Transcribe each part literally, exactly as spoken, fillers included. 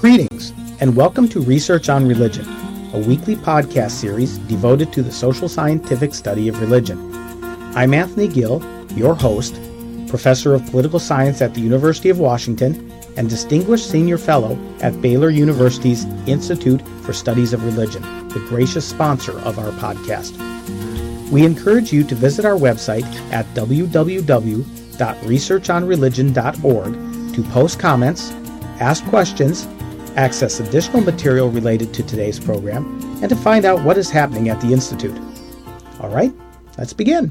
Greetings, and welcome to Research on Religion, a weekly podcast series devoted to the social scientific study of religion. I'm Anthony Gill, your host, Professor of Political Science at the University of Washington, and Distinguished Senior Fellow at Baylor University's Institute for Studies of Religion, the gracious sponsor of our podcast. We encourage you to visit our website at w w w dot research on religion dot org to post comments, ask questions, access additional material related to today's program, and to find out what is happening at the Institute. All right, let's begin.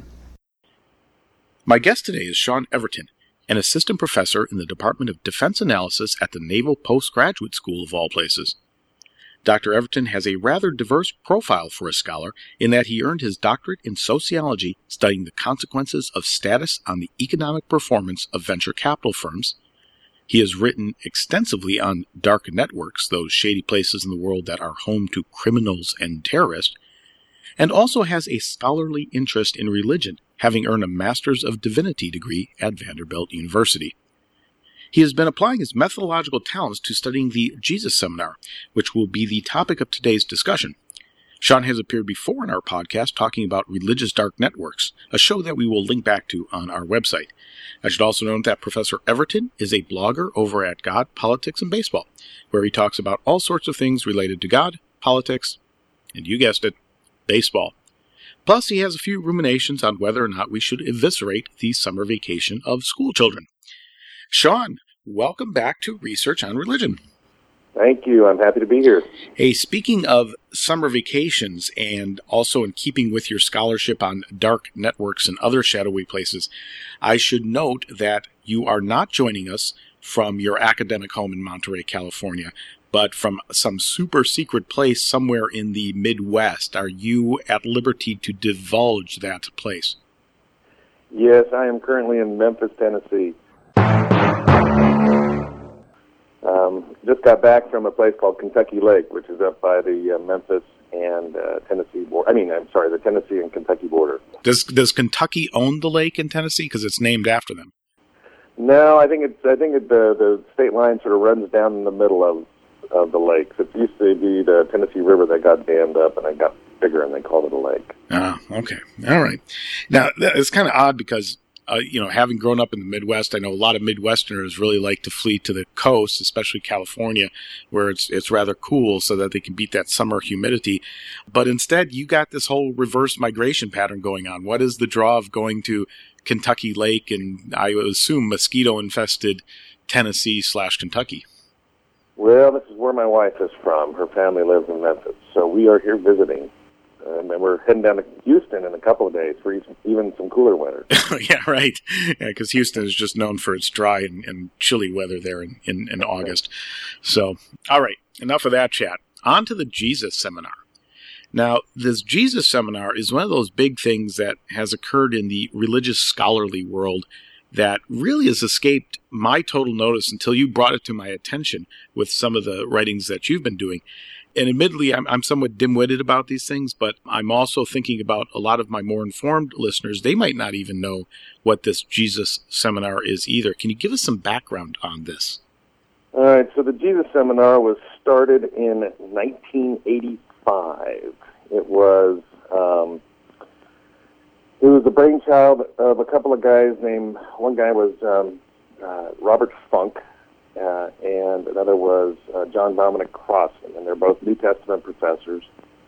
My guest today is Sean Everton, an assistant professor in the Department of Defense Analysis at the Naval Postgraduate School of all places. Doctor Everton has a rather diverse profile for a scholar in that he earned his doctorate in sociology studying the consequences of status on the economic performance of venture capital firms. He has written extensively on dark networks, those shady places in the world that are home to criminals and terrorists, and also has a scholarly interest in religion, having earned a Master's of Divinity degree at Vanderbilt University. He has been applying his methodological talents to studying the Jesus Seminar, which will be the topic of today's discussion. Sean has appeared before in our podcast talking about religious dark networks, a show that we will link back to on our website. I should also note that Professor Everton is a blogger over at God, Politics, and Baseball, where he talks about all sorts of things related to God, politics, and you guessed it, baseball. Plus, he has a few ruminations on whether or not we should eviscerate the summer vacation of school children. Sean, welcome back to Research on Religion. Thank you. I'm happy to be here. Hey, speaking of summer vacations and also in keeping with your scholarship on dark networks and other shadowy places, I should note that you are not joining us from your academic home in Monterey, California, but from some super secret place somewhere in the Midwest. Are you at liberty to divulge that place? Yes, I am currently in Memphis, Tennessee. Um, just got back from a place called Kentucky Lake, which is up by the uh, Memphis and uh, Tennessee border. I mean, I'm sorry, the Tennessee and Kentucky border. Does Does Kentucky own the lake in Tennessee? Because it's named after them. No, I think it's. I think it, the the state line sort of runs down in the middle of of the lakes. It used to be the Tennessee River that got dammed up, and it got bigger, and they called it a lake. Ah, okay, all right. Now it's kind of odd because. Uh, you know, having grown up in the Midwest, I know a lot of Midwesterners really like to flee to the coast, especially California, where it's it's rather cool so that they can beat that summer humidity. But instead, you got this whole reverse migration pattern going on. What is the draw of going to Kentucky Lake and I assume mosquito-infested Tennessee slash Kentucky? Well, this is where my wife is from. Her family lives in Memphis, so we are here visiting. And then we're heading down to Houston in a couple of days for even some cooler weather. Yeah, right. Yeah, because Houston is just known for its dry and, and chilly weather there in, in, in August. So, all right, enough of that chat. On to the Jesus Seminar. Now, this Jesus Seminar is one of those big things that has occurred in the religious scholarly world that really has escaped my total notice until you brought it to my attention with some of the writings that you've been doing. And admittedly, I'm, I'm somewhat dim-witted about these things, but I'm also thinking about a lot of my more informed listeners. They might not even know what this Jesus Seminar is either. Can you give us some background on this? All right, so the Jesus Seminar was started in nineteen eighty-five. It was um, it was the brainchild of a couple of guys named, one guy was um, uh, Robert Funk, Uh, and another was uh, John Dominic Crossan, and they're both New Testament professors.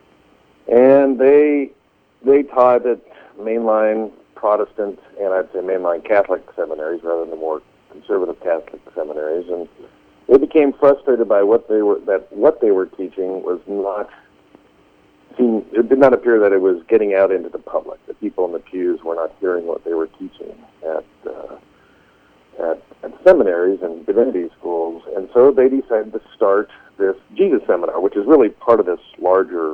And they they taught at mainline Protestant and I'd say mainline Catholic seminaries rather than the more conservative Catholic seminaries. And they became frustrated by what they were that what they were teaching was not seen. It did not appear that it was getting out into the public. The people in the pews were not hearing what they were teaching at. Uh, At, at seminaries and divinity schools, and so they decided to start this Jesus Seminar, which is really part of this larger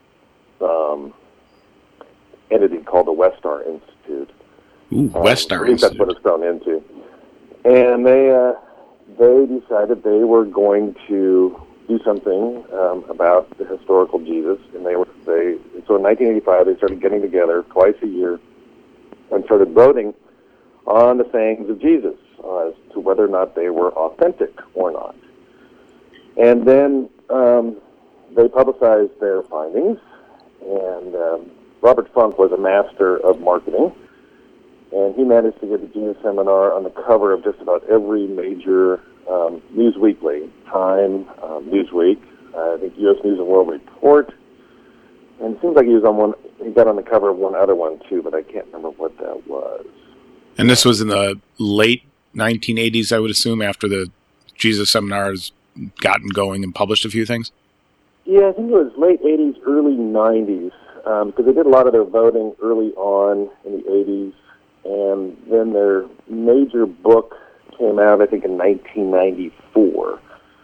um, entity called the Westar Institute. Ooh, um, Westar I think Institute. That's what it's grown into. And they uh, they decided they were going to do something um, about the historical Jesus, and they were they. So in nineteen eighty-five, they started getting together twice a year and started voting on the sayings of Jesus, uh, as to whether or not they were authentic or not. And then um, they publicized their findings, and um, Robert Funk was a master of marketing, and he managed to get the Jesus Seminar on the cover of just about every major um, news weekly, Time, um, Newsweek, uh, I think U S News and World Report, and it seems like he was on one. He got on the cover of one other one too, but I can't remember what that was. And this was in the late nineteen eighties, I would assume, after the Jesus Seminar has gotten going and published a few things? Yeah, I think it was late eighties, early nineties, um, because they did a lot of their voting early on in the eighties, and then their major book came out, I think, in nineteen ninety-four.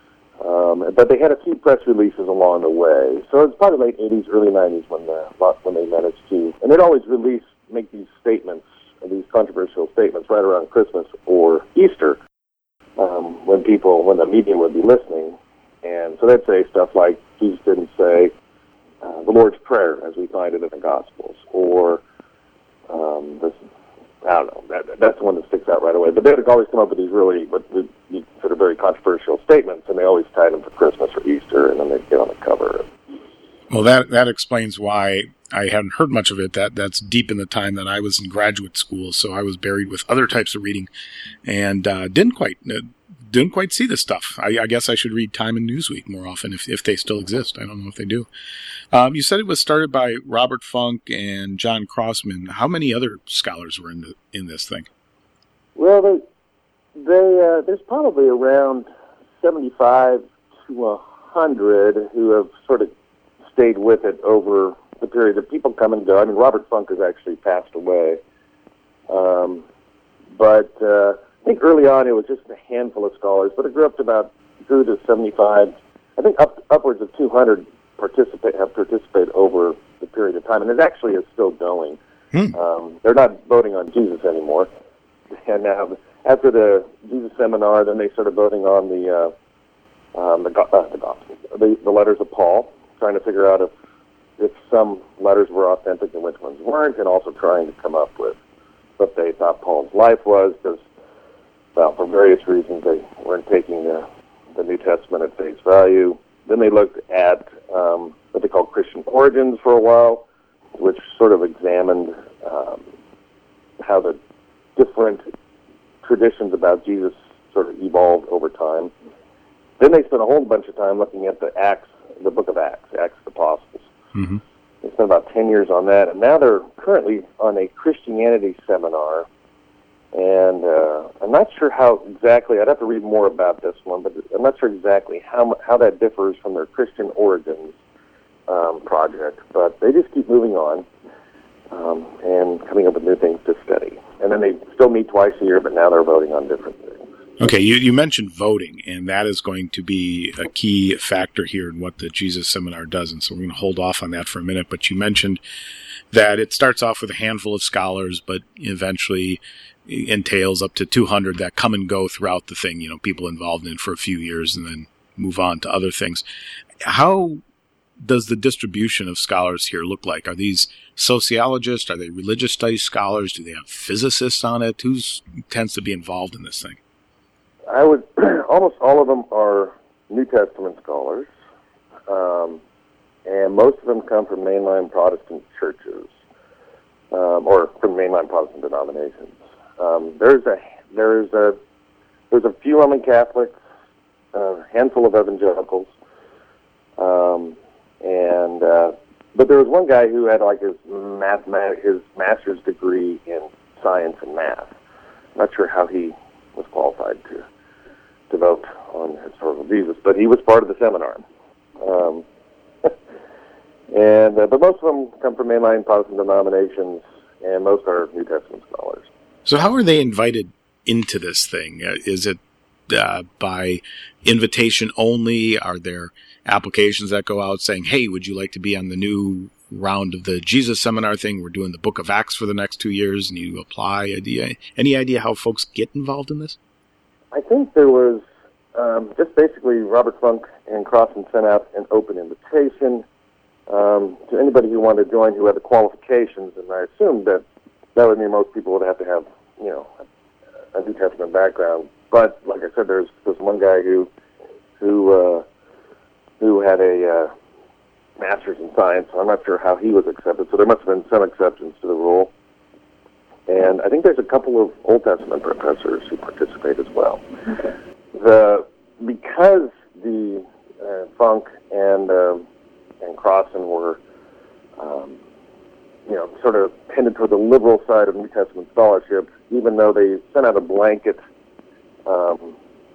Um, but they had a few press releases along the way. So it's probably late eighties, early nineties when, the, when they managed to. And they'd always release, make these statements, these controversial statements right around Christmas or Easter, um, when people, when the media would be listening. And so they'd say stuff like, Jesus didn't say uh, the Lord's Prayer as we find it in the Gospels, or um, this, I don't know, that, that's the one that sticks out right away. But they'd always come up with these really, what would be sort of very controversial statements, and they always tied them to Christmas or Easter, and then they'd get on the cover. Well, that that explains why I hadn't heard much of it. That that's deep in the time that I was in graduate school, so I was buried with other types of reading, and uh, didn't quite uh, didn't quite see this stuff. I, I guess I should read Time and Newsweek more often if if they still exist. I don't know if they do. Um, you said it was started by Robert Funk and John Crossman. How many other scholars were in the, in this thing? Well, they, they uh, there's probably around seventy-five to a hundred who have sort of stayed with it over the period that people come and go. I mean, Robert Funk has actually passed away. Um, but uh, I think early on it was just a handful of scholars, but it grew up to about, grew to seventy-five, I think up, upwards of two hundred participate have participated over the period of time, and it actually is still going. Hmm. Um, they're not voting on Jesus anymore. And now, after the Jesus Seminar, then they started voting on the uh, um, the, uh, the Gospel, the, the letters of Paul, trying to figure out if if some letters were authentic and which ones weren't, and also trying to come up with what they thought Paul's life was, because, well, for various reasons, they weren't taking the, the New Testament at face value. Then they looked at um, what they call Christian origins for a while, which sort of examined um, how the different traditions about Jesus sort of evolved over time. Then they spent a whole bunch of time looking at the Acts, the book of Acts, Acts of the Apostles. Mm-hmm. They spent about ten years on that, and now they're currently on a Christianity seminar. And uh, I'm not sure how exactly, I'd have to read more about this one, but I'm not sure exactly how how that differs from their Christian origins um, project. But they just keep moving on um, and coming up with new things to study. And then they still meet twice a year, but now they're voting on different things. Okay, you, you mentioned voting, and that is going to be a key factor here in what the Jesus Seminar does, and so we're going to hold off on that for a minute. But you mentioned that it starts off with a handful of scholars, but eventually entails up to two hundred that come and go throughout the thing, you know, people involved in it for a few years and then move on to other things. How does the distribution of scholars here look like? Are these sociologists? Are they religious studies scholars? Do they have physicists on it? Who tends to be involved in this thing? I would, almost all of them are New Testament scholars, um, and most of them come from mainline Protestant churches, um, or from mainline Protestant denominations. Um, there's a there's a there's a few Roman Catholics, a handful of evangelicals, um, and uh, but there was one guy who had like his math his master's degree in science and math. I'm not sure how he was qualified to to vote on historical Jesus, but he was part of the seminar. Um, and uh, but most of them come from mainline Protestant denominations, and most are New Testament scholars. So how are they invited into this thing? Uh, is it uh, by invitation only? Are there applications that go out saying, hey, would you like to be on the new round of the Jesus Seminar thing? We're doing the Book of Acts for the next two years, and you apply. Idea, any idea how folks get involved in this? I think there was um, just basically Robert Funk and Crossman sent out an open invitation um, to anybody who wanted to join who had the qualifications, and I assumed that that would mean most people would have to have, you know, a New Testament background. But like I said, there's there's one guy who who uh, who had a uh, master's in science. I'm not sure how he was accepted, so there must have been some exceptions to the rule. And I think there's a couple of Old Testament professors who participate as well. Okay. The because the uh, Funk and uh, and Crossan were, um, you know, sort of tended toward the liberal side of New Testament scholarship, even though they sent out a blanket um,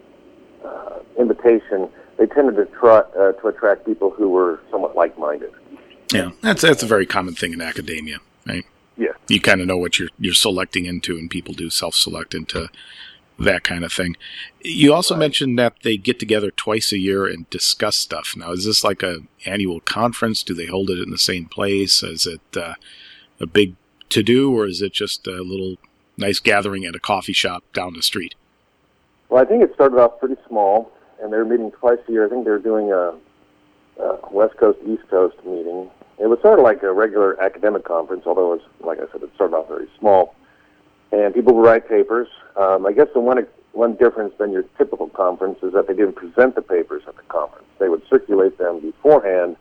uh, invitation, they tended to try uh, to attract people who were somewhat like-minded. Yeah, that's that's a very common thing in academia, right? Yeah, you kind of know what you're you're selecting into, and people do self-select into that kind of thing. You also right. mentioned that they get together twice a year and discuss stuff. Now, is this like a annual conference? Do they hold it in the same place? Is it uh, a big to-do, or is it just a little nice gathering at a coffee shop down the street? Well, I think it started off pretty small, and they're meeting twice a year. I think they're doing a, a West Coast, East Coast meeting. It was sort of like a regular academic conference, although, it was, like I said, it started off very small. And people would write papers. Um, I guess the one one difference than your typical conference is that they didn't present the papers at the conference. They would circulate them beforehand,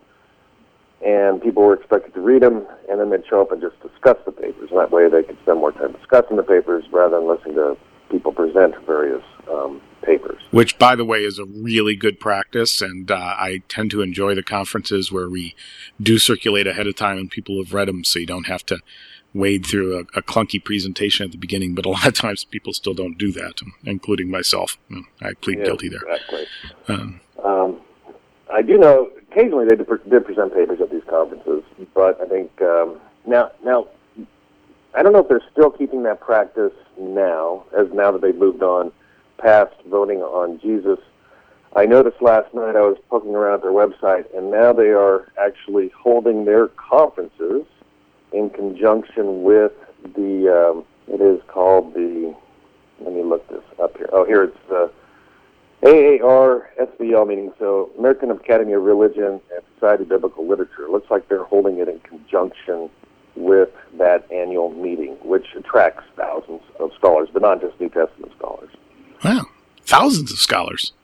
and people were expected to read them, and then they'd show up and just discuss the papers. And that way they could spend more time discussing the papers rather than listening to people present various um, papers. Which, by the way, is a really good practice, and uh, I tend to enjoy the conferences where we do circulate ahead of time and people have read them, so you don't have to wade through a, a clunky presentation at the beginning, but a lot of times people still don't do that, including myself. I plead yeah, guilty there. Exactly. Um, um, I do know occasionally they did, did present papers at these conferences, but I think um, now, now I don't know if they're still keeping that practice now, as now that they've moved on past voting on Jesus. I noticed last night I was poking around at their website, and now they are actually holding their conferences in conjunction with the, um, it is called the, let me look this up here. Oh, here it's the A A R S B L meeting, so American Academy of Religion and Society of Biblical Literature. It looks like they're holding it in conjunction with that annual meeting, which attracts thousands of scholars, but not just New Testament scholars. Wow, thousands of scholars.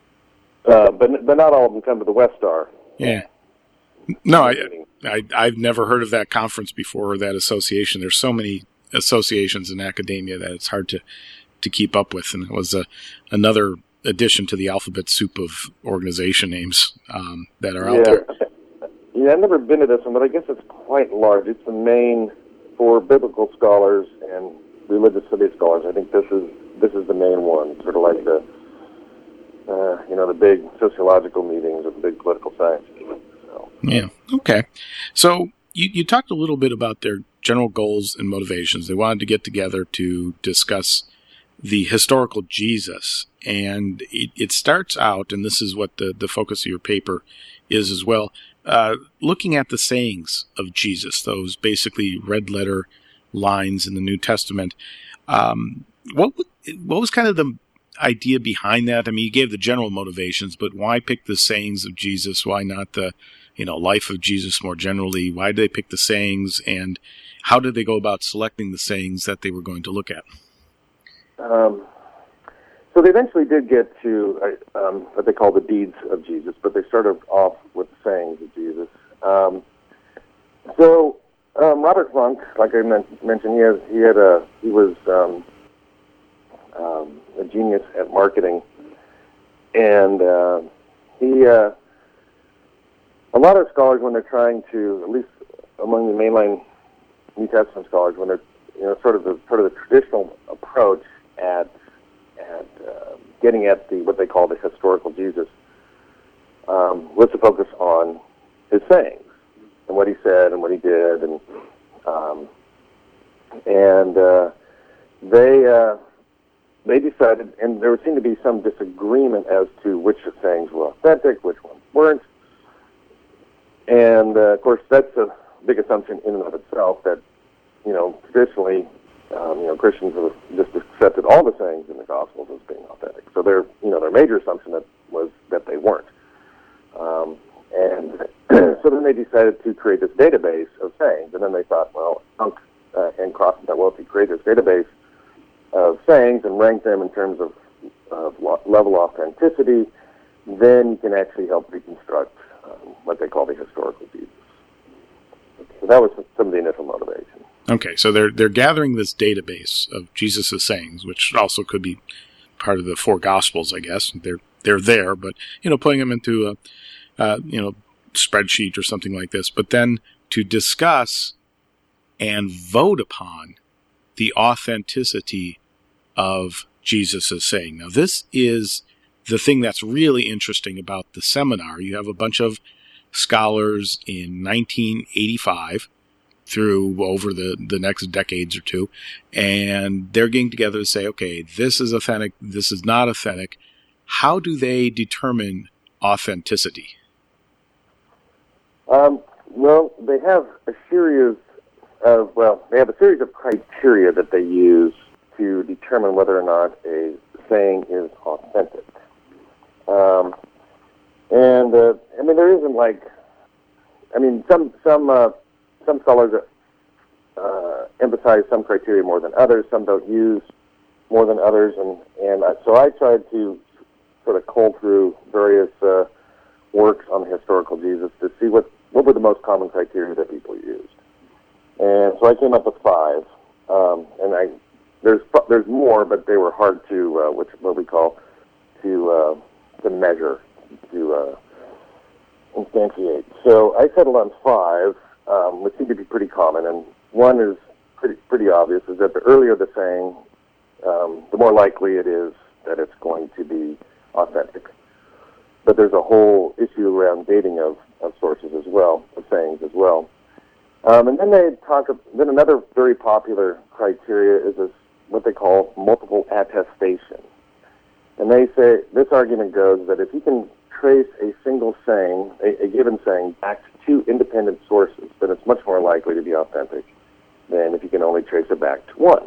Uh, but but not all of them come to the West Star. Yeah. No, I, I, I've never heard of that conference before, or that association. There's so many associations in academia that it's hard to, to keep up with. And it was a, another addition to the alphabet soup of organization names um, that are out yeah. there. Yeah, I've never been to this one, but I guess it's quite large. It's the main for biblical scholars and religious studies scholars. I think this is this is the main one, sort of like the uh, you know the big sociological meetings or the big political science meetings. So. Yeah. Okay. So you you talked a little bit about their general goals and motivations. They wanted to get together to discuss the historical Jesus, and it, it starts out, and this is what the the focus of your paper is as well. Uh, looking at the sayings of Jesus, those basically red letter lines in the New Testament, um, what what was kind of the idea behind that? I mean, you gave the general motivations, but why pick the sayings of Jesus? Why not the, you know, life of Jesus more generally? Why did they pick the sayings, and how did they go about selecting the sayings that they were going to look at? Um, so they eventually did get to uh, um, what they call the deeds of Jesus, but they started off with the sayings of Jesus. Um, so um, Robert Funk, like I men- mentioned, he has he had a he was um, um, a genius at marketing, and uh, he uh, a lot of scholars, when they're trying to, at least among the mainline New Testament scholars, when they're you know sort of the sort of the traditional approach at at uh, getting at the what they call the historical Jesus, um, was to focus on his sayings and what he said and what he did, and um, and uh, they uh, they decided, and there seemed to be some disagreement as to which of the sayings were authentic, which ones weren't, and uh, of course that's a big assumption in and of itself that you know traditionally. Um, you know, Christians have just accepted all the sayings in the Gospels as being authentic. So their, you know, their major assumption that was that they weren't. Um, and so then they decided to create this database of sayings. And then they thought, well, Funk uh, and Crossan thought, well, if you create this database of sayings and rank them in terms of, of lo- level of authenticity, then you can actually help reconstruct um, what they call the historical Jesus. So that was some of the initial motivation. Okay, so they're they're gathering this database of Jesus' sayings, which also could be part of the four Gospels, I guess. They're they're there, but you know, putting them into a uh, you know spreadsheet or something like this. But then to discuss and vote upon the authenticity of Jesus' saying. Now, this is the thing that's really interesting about the seminar. You have a bunch of scholars in nineteen eighty-five through over the, the next decades or two, and they're getting together to say, okay, this is authentic, this is not authentic. How do they determine authenticity? Um, well, they have a series of, well, they have a series of criteria that they use to determine whether or not a saying is authentic. Um, and, uh, I mean, there isn't like, I mean, some, some, uh, some scholars uh, emphasize some criteria more than others, some don't use more than others, and, and uh, so I tried to sort of cull through various uh, works on the historical Jesus to see what, what were the most common criteria that people used. And so I came up with five, um, and I there's there's more, but they were hard to uh, which what we call to uh, to measure, to uh, instantiate. So I settled on five, um, which seem to be pretty common, and one is pretty pretty obvious: is that the earlier the saying, um, the more likely it is that it's going to be authentic. But there's a whole issue around dating of, of sources as well, of sayings as well. Um, and then they talk. Then another very popular criteria is this, what they call multiple attestation. And they say this argument goes that if you can trace a single saying, a, a given saying, back to two independent sources, then it's much more likely to be authentic than if you can only trace it back to one.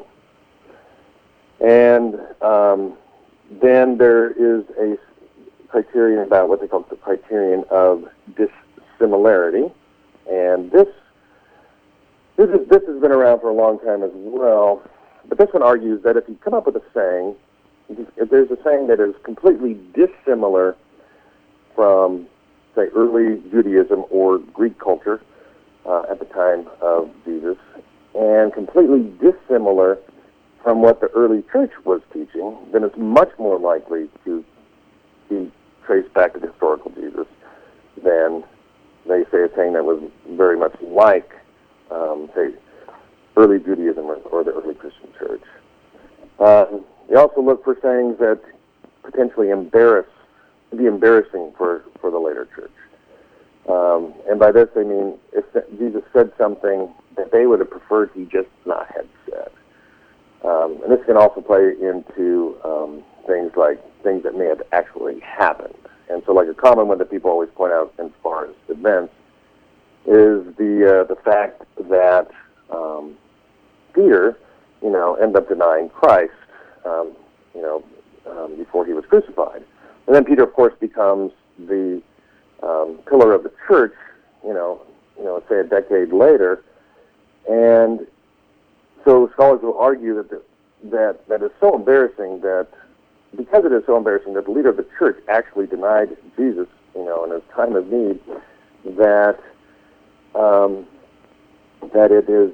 And um, then there is a criterion about what they call the criterion of dissimilarity, and this. This, is, this has been around for a long time as well, but this one argues that if you come up with a saying, if there's a saying that is completely dissimilar from, say, early Judaism or Greek culture uh, at the time of Jesus, and completely dissimilar from what the early church was teaching, then it's much more likely to be traced back to the historical Jesus than, they say, a saying that was very much like Um, say, early Judaism or, or the early Christian church. Uh, they also look for sayings that potentially embarrass, be embarrassing for, for the later church. Um, and by this they mean if Jesus said something that they would have preferred he just not had said. Um, and this can also play into um, things like things that may have actually happened. And so like a common one that people always point out as far as events is the uh, the fact that um, Peter, you know, ended up denying Christ, um, you know, um, before he was crucified, and then Peter, of course, becomes the um, pillar of the church, you know, you know, say a decade later, and so scholars will argue that the, that that is so embarrassing that because it is so embarrassing that the leader of the church actually denied Jesus, you know, in his time of need, that. Um, that it is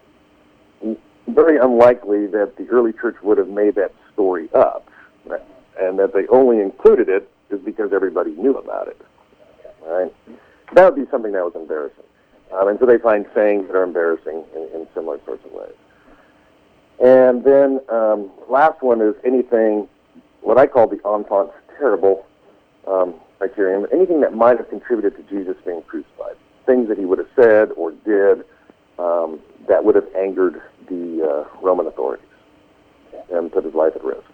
very unlikely that the early church would have made that story up, and that they only included it is because everybody knew about it. Right? That would be something that was embarrassing, um, and so they find sayings that are embarrassing in, in similar sorts of ways. And then um, last one is anything, what I call the enfant terrible um, criterion, anything that might have contributed to Jesus being crucified. Things that he would have said or did um, that would have angered the uh, Roman authorities and put his life at risk.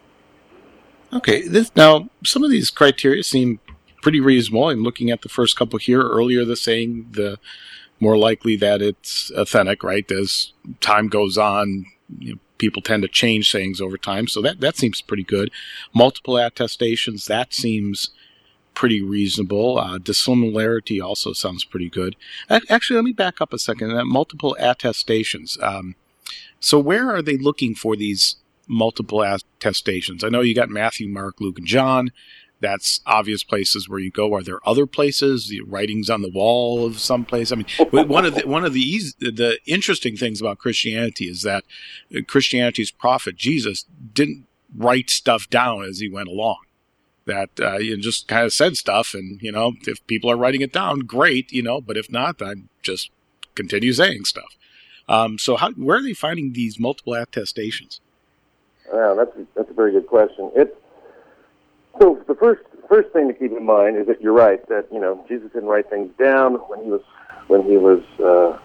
Okay, this, now some of these criteria seem pretty reasonable. I'm looking at the first couple here. Earlier, the saying, the more likely that it's authentic, right? As time goes on, you know, people tend to change sayings over time, so that, that seems pretty good. Multiple attestations, that seems pretty reasonable. Uh, dissimilarity also sounds pretty good. Actually, let me back up a second. Uh, multiple attestations. Um, so where are they looking for these multiple attestations? I know you got Matthew, Mark, Luke, and John. that's obvious places where you go. Are there other places, the writings on the wall of some place? I mean, one of the, one of the easy, the interesting things about Christianity is that Christianity's prophet, Jesus, didn't write stuff down as he went along. That uh, you just kind of said stuff, and, you know, if people are writing it down, great, you know, but if not, I just continue saying stuff. Um, so how, where are they finding these multiple attestations? Well, that's a, that's a very good question. It's so the first first thing to keep in mind is that you're right that, you know, Jesus didn't write things down when he was when he was uh,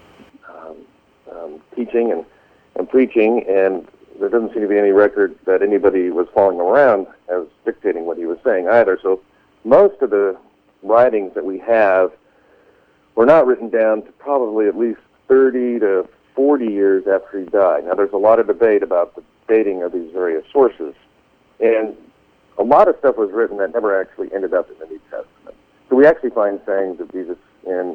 um, um, teaching and, and preaching, and there doesn't seem to be any record that anybody was following him around as dictating what he was saying either. So most of the writings that we have were not written down to probably at least thirty to forty years after he died. Now, there's a lot of debate about the dating of these various sources, and a lot of stuff was written that never actually ended up in the New Testament. So we actually find sayings of Jesus in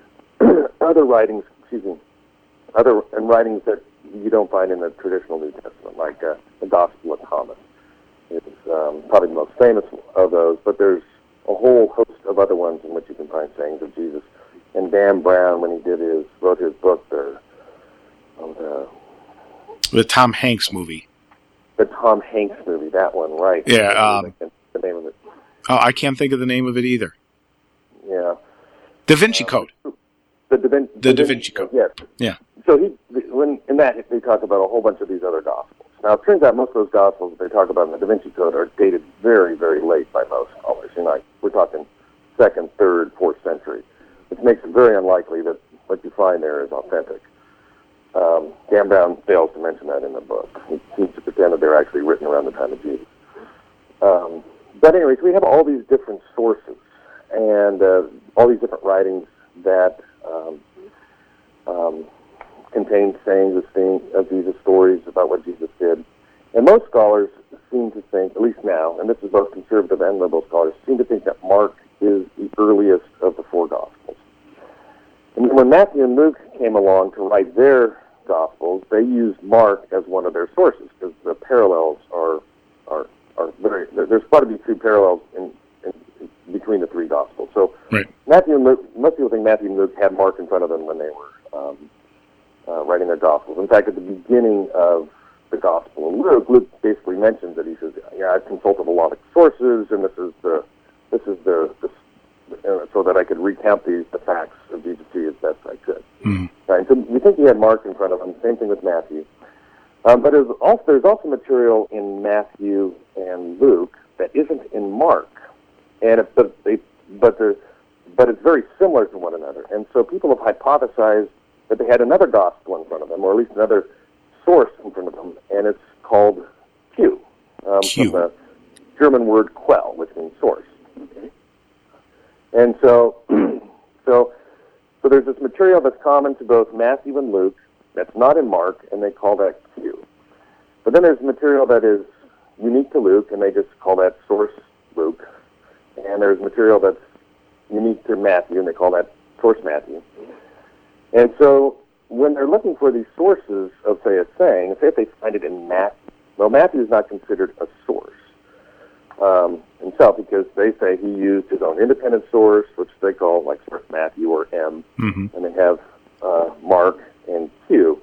other writings, excuse me, other and writings that you don't find in the traditional New Testament, like uh, the Gospel of Thomas. It's um, probably the most famous of those, but there's a whole host of other ones in which you can find sayings of Jesus. And Dan Brown, when he did his wrote his book, the oh, the, the Tom Hanks movie. The Tom Hanks movie, that one, right? Yeah. Um, the name of it. Oh, I can't think of the name of it either. Yeah. Da Vinci uh, Code. The Da, Vin- the Da Vinci Code. Yes. Yeah. So he, when in that they talk about a whole bunch of these other Gospels. Now, it turns out most of those Gospels that they talk about in the Da Vinci Code are dated very, very late by most scholars. You know, like, we're talking second, third, fourth century, which makes it very unlikely that what you find there is authentic. Um, Dan Brown fails to mention that in the book. He seems to pretend that they're actually written around the time of Jesus. Um, but anyways, we have all these different sources and uh, all these different writings that um, um, contain sayings of, thing, of Jesus, stories about what Jesus did. And most scholars seem to think, at least now, and this is both conservative and liberal scholars, seem to think that Mark is the earliest of the four Gospels. And when Matthew and Luke came along to write their Gospels, they used Mark as one of their sources because the parallels are are are very. There's quite a few parallels in, in, in between the three Gospels. So right. Matthew and Luke, most people think Matthew and Luke had Mark in front of them when they were um, uh, writing their Gospels. In fact, at the beginning of the Gospel of Luke, Luke basically mentions that he says, "Yeah, I've consulted a lot of sources, and this is the this is the, the uh, so that I could recount these the facts of Jesus to you as best I could." Mm-hmm. Right, so we think he had Mark in front of him. Same thing with Matthew. Um, but there's also, there's also material in Matthew and Luke that isn't in Mark, and it, but they but the but it's very similar to one another. And so people have hypothesized that they had another gospel in front of them, or at least another source in front of them, and it's called Q, um, Q. from the German word Quell, which means source. Okay. And so so. So there's this material that's common to both Matthew and Luke that's not in Mark, and they call that Q. But then there's material that is unique to Luke, and they just call that source Luke. And there's material that's unique to Matthew, and they call that source Matthew. And so when they're looking for these sources of, say, a saying, say if they find it in Matthew, well, Matthew is not considered a source um, himself because they say he used his own independent source, which they call like source Matthew or M, mm-hmm. and they have uh, Mark and Q.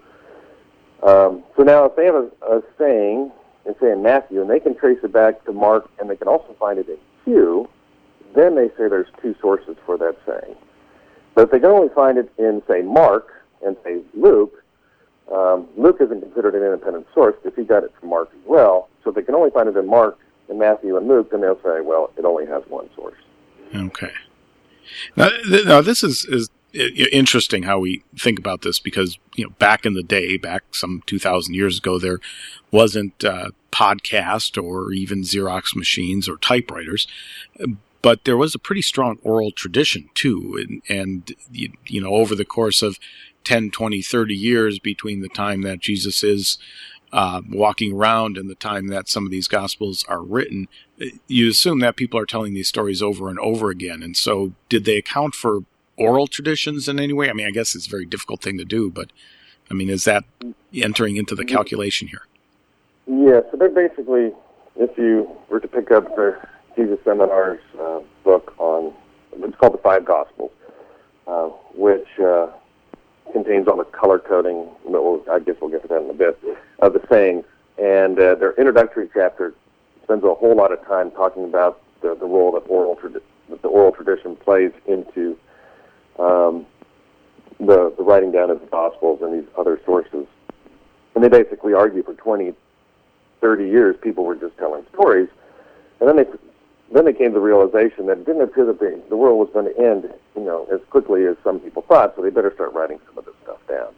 Um, so now if they have a, a saying, and say in Matthew, and they can trace it back to Mark, and they can also find it in Q, then they say there's two sources for that saying. But if they can only find it in, say, Mark and, say, Luke, um, Luke isn't considered an independent source because he got it from Mark as well. So if they can only find it in Mark, in Matthew and Luke, then they'll say, well, it only has one source. Okay. Now, th- now this is, is interesting how we think about this because, you know, back in the day, back some two thousand years ago, there wasn't uh, podcast or even Xerox machines or typewriters, but there was a pretty strong oral tradition too. And, and you, you know, over the course of ten, twenty, thirty years between the time that Jesus is Uh, walking around and the time that some of these Gospels are written, you assume that people are telling these stories over and over again. And so did they account for oral traditions in any way? I mean, I guess it's a very difficult thing to do, but I mean, is that entering into the calculation here? Yeah, so they're basically, if you were to pick up the Jesus Seminar's uh, book on, it's called The Five Gospels, uh, which uh, contains all the color coding, we'll, I guess we'll get to that in a bit, of the sayings. And uh, their introductory chapter spends a whole lot of time talking about the, the role that oral tradi- that the oral tradition plays into um, the, the writing down of the Gospels and these other sources. And they basically argue for twenty, thirty years people were just telling stories. And then they then they came to the realization that it didn't appear that the, the world was going to end, you know, as quickly as some people thought, so they better start writing some of this stuff down.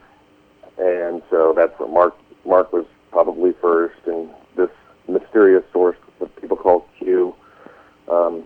And so that's what Mark Mark was probably first, and this mysterious source that people call Q um,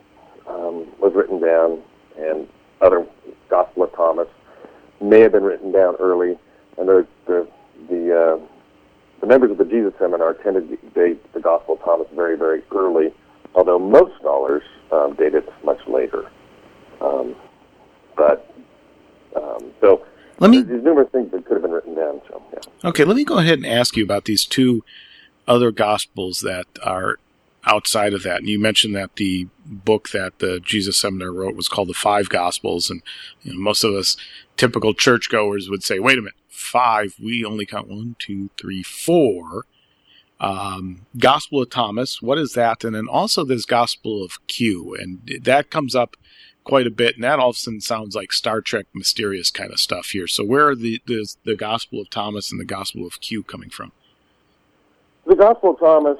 um, was written down, and other Gospel of Thomas may have been written down early, and the the the, uh, the members of the Jesus Seminar tended to date the Gospel of Thomas very, very early, although most scholars um, date it much later. Um, but, um, so, let me, there's numerous things that could have been written down. So, yeah. Okay, let me go ahead and ask you about these two other Gospels that are outside of that. And you mentioned that the book that the Jesus Seminar wrote was called The Five Gospels, and you know, most of us typical churchgoers would say, wait a minute, five, we only count one, two, three, four. Um, Gospel of Thomas, what is that? And then also this Gospel of Q, and that comes up quite a bit, and that often sounds like Star Trek mysterious kind of stuff here. So where are the, the, the Gospel of Thomas and the Gospel of Q coming from? The Gospel of Thomas,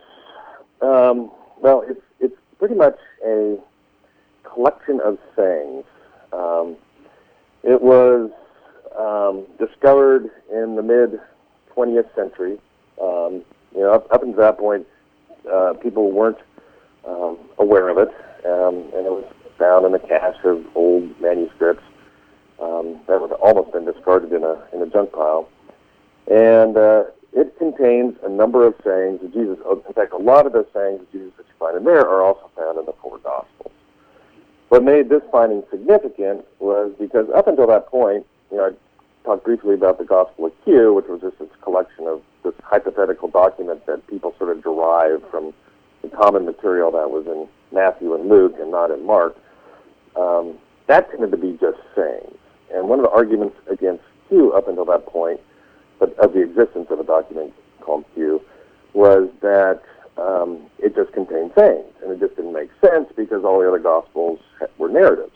um, well, it's, it's pretty much a collection of sayings. Um, it was um, discovered in the mid-twentieth century. Um, you know, up, up until that point, uh, people weren't um, aware of it, um, and it was found in a cache of old manuscripts um, that had almost been discarded in a in a junk pile. And uh, it contains a number of sayings of Jesus. In fact, a lot of the sayings of Jesus that you find in there are also found in the four Gospels. What made this finding significant was because up until that point, you know, I talked briefly about the Gospel of Q, which was just this collection of this hypothetical document that people sort of derived from the common material that was in Matthew and Luke and not in Mark. Um, that tended to be just sayings. And one of the arguments against Q up until that point, but of the existence of a document called Q, was that um, it just contained sayings, and it just didn't make sense because all the other Gospels were narratives.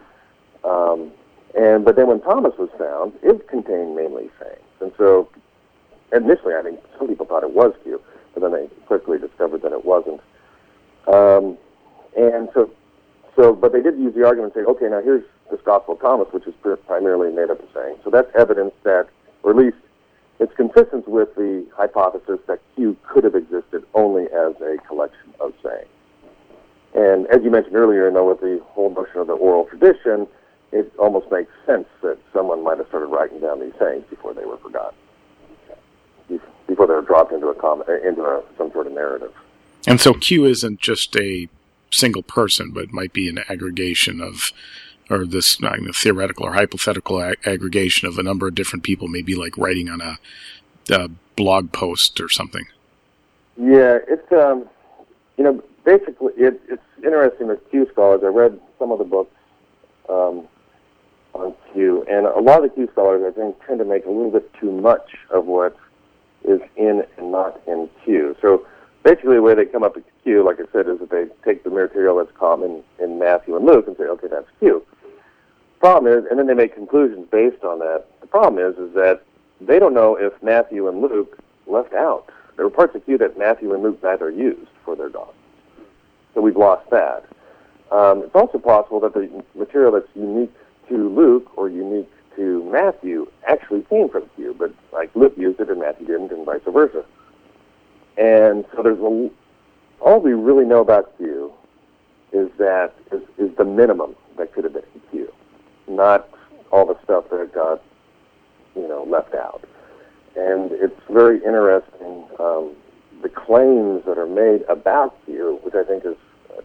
Um, and but then when Thomas was found, it contained mainly sayings. And so initially, I think some people thought it was Q, but then they quickly discovered that it wasn't. Um, and so, so, but they did use the argument and say, okay, now here's this Gospel of Thomas, which is primarily made up of sayings. So that's evidence that, or at least it's consistent with the hypothesis that Q could have existed only as a collection of sayings. And as you mentioned earlier, you know, with the whole notion of the oral tradition, it almost makes sense that someone might have started writing down these sayings before they were forgotten, before they were dropped into a common, into a, some sort of narrative. And so Q isn't just a single person, but it might be an aggregation of, or this I mean, theoretical or hypothetical ag- aggregation of a number of different people, maybe like writing on a, a blog post or something. Yeah, it's, um, you know, basically, it, it's interesting with Q scholars. I read some of the books um, on Q, and a lot of the Q scholars, I think, tend to make a little bit too much of what is in and not in Q. So basically the way they come up with Q, like I said, is that they take the material that's common in Matthew and Luke and say, okay, that's Q. Problem is, and then they make conclusions based on that. The problem is, is that they don't know if Matthew and Luke left out. There were parts of Q that Matthew and Luke neither used for their Gospels. So we've lost that. Um, it's also possible that the material that's unique to Luke or unique to Matthew actually came from Q, but like Luke used it and Matthew didn't, and vice versa. And so there's a, all we really know about Q is that is, is the minimum that could have been in Q, not all the stuff that got, you know, left out. And it's very interesting, um, the claims that are made about Q, which I think is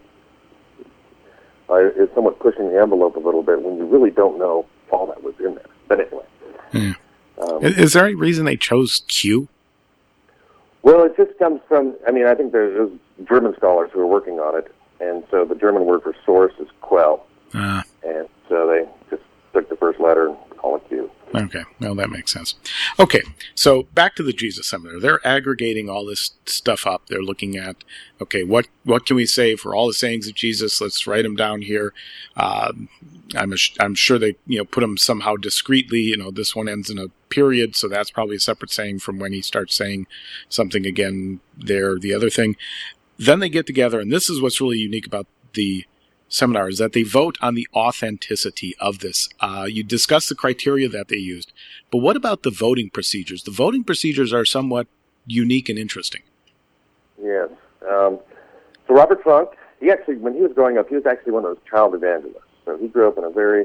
uh, is somewhat pushing the envelope a little bit when you really don't know all that was in there. But anyway. Yeah. Um, is there any reason they chose Q? Well, it just comes from, I mean, I think there's German scholars who are working on it, And so the German word for source is Quell. Uh, and so they just took the first letter and call it Q. Okay, well, that makes sense. Okay, so back to the Jesus Seminar. They're aggregating all this stuff up. They're looking at, okay, what, what can we say for all the sayings of Jesus? Let's write them down here. Um, I'm a, I'm sure they you know put them somehow discreetly. You know, this one ends in a period, so that's probably a separate saying from when he starts saying something again there, the other thing. Then they get together, and this is what's really unique about the seminar, is that they vote on the authenticity of this. Uh, you discussed the criteria that they used, but what about the voting procedures? The voting procedures are somewhat unique and interesting. Yes. Um, so Robert Funk, he actually, when he was growing up, he was actually one of those child evangelists. So he grew up in a very,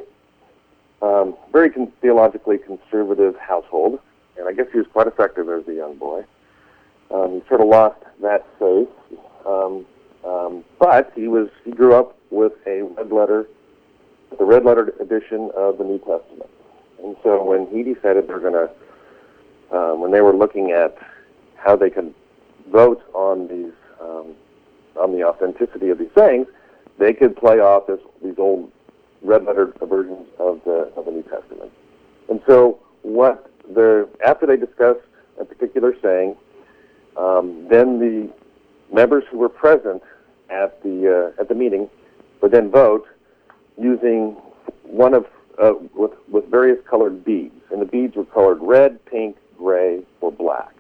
um, very con- theologically conservative household, and I guess he was quite effective as a young boy. Um, he sort of lost that faith, um, um, but he was he grew up with a red letter, the red letter edition of the New Testament. And so when he decided they're going to, um, when they were looking at how they could vote on these, um, on the authenticity of these sayings, they could play off this, these old red letter versions of the of the New Testament. And so what the after they discussed a particular saying, um, then the members who were present at the uh, at the meeting would then vote using one of uh, with with various colored beads, and the beads were colored red, pink, gray, or black.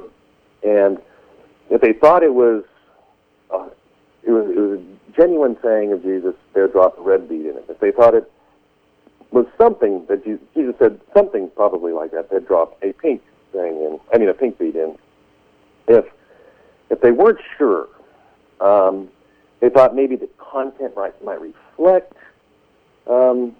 And if they thought it was uh, it was it was a genuine saying of Jesus, they'd drop a red bead in it. If they thought it was something that Jesus, Jesus said something probably like that, they'd drop a pink thing in. I mean, a pink bead in. If if they weren't sure. Um, They thought maybe the content might, might reflect um,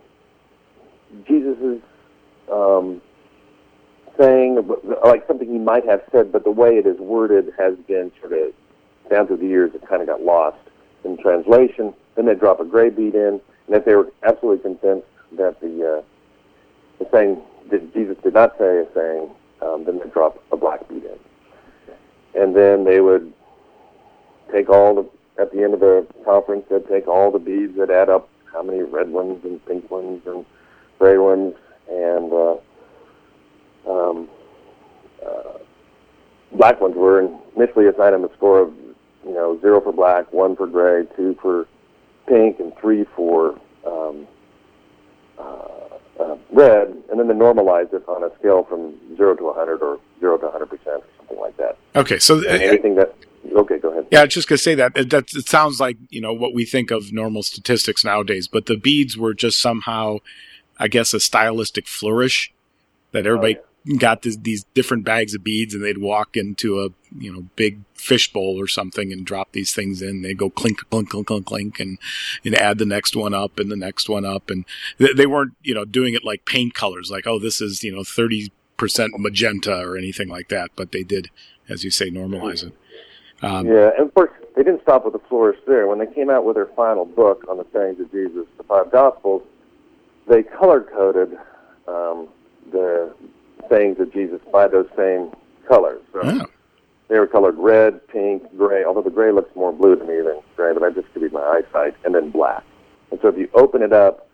Jesus' um, saying, like something he might have said, but the way it is worded has been sort of, down through the years, it kind of got lost in translation. Then they drop a gray bead in, and if they were absolutely convinced that the, uh, the saying that Jesus did not say a saying, um, then they drop a black bead in. And then they would take all the At the end of the conference, they'd take all the beads that add up, how many red ones and pink ones and gray ones, and uh, um, uh, black ones were, and initially assigned them a score of, you know, zero for black, one for gray, two for pink, and three for um, uh, uh, red, and then they normalized it on a scale from zero to one hundred or zero to one hundred percent or something like that. Okay, so... And anything that... Okay, go ahead. Yeah, I was just going to say that. It, that. it sounds like, you know, what we think of normal statistics nowadays, but the beads were just somehow, I guess, a stylistic flourish that everybody oh, yeah. got this, these different bags of beads, and they'd walk into a, you know, big fishbowl or something and drop these things in. They'd go clink, clink, clink, clink, clink, and, and add the next one up and the next one up. And they, they weren't, you know, doing it like paint colors, like, oh, this is, you know, thirty percent magenta or anything like that, but they did, as you say, normalize it. Um, yeah, and of course, they didn't stop with the flourish there. When they came out with their final book on the sayings of Jesus, the five Gospels, they color-coded um, the sayings of Jesus by those same colors. So yeah. They were colored red, pink, gray, although the gray looks more blue to me than gray, but that just could be my eyesight, and then black. And so if you open it up,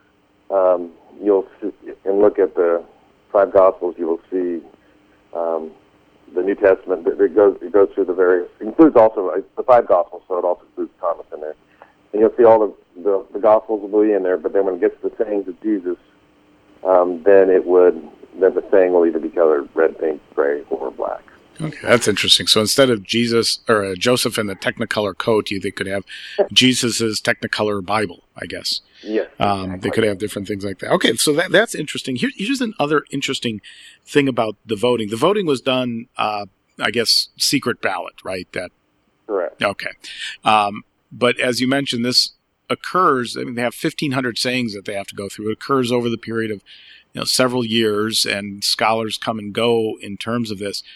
um, you'll see, and look at the five Gospels, you will see um, the New Testament. It goes it goes through the various, it includes also the five Gospels, so it also includes Thomas in there. And you'll see all the, the, the Gospels will be in there, but then when it gets to the sayings of Jesus, um, then it would, then the saying will either be colored red, pink, gray, or black. Okay, that's interesting. So instead of Jesus or uh, Joseph in the Technicolor coat, you they could have Jesus's Technicolor Bible, I guess. Yes. Um, they could have different things like that. Okay, so that that's interesting. Here, here's another interesting thing about the voting. The voting was done, uh, I guess, secret ballot, right? That correct. Okay, um, but as you mentioned, this occurs. I mean, they have fifteen hundred sayings that they have to go through. It occurs over the period of, you know, several years, and scholars come and go in terms of this.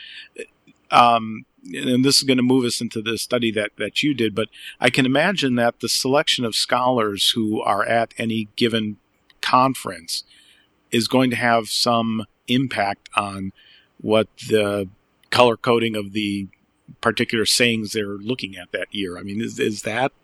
Um, and this is going to move us into the study that, that you did, but I can imagine that the selection of scholars who are at any given conference is going to have some impact on what the color coding of the particular sayings they're looking at that year. I mean, is is that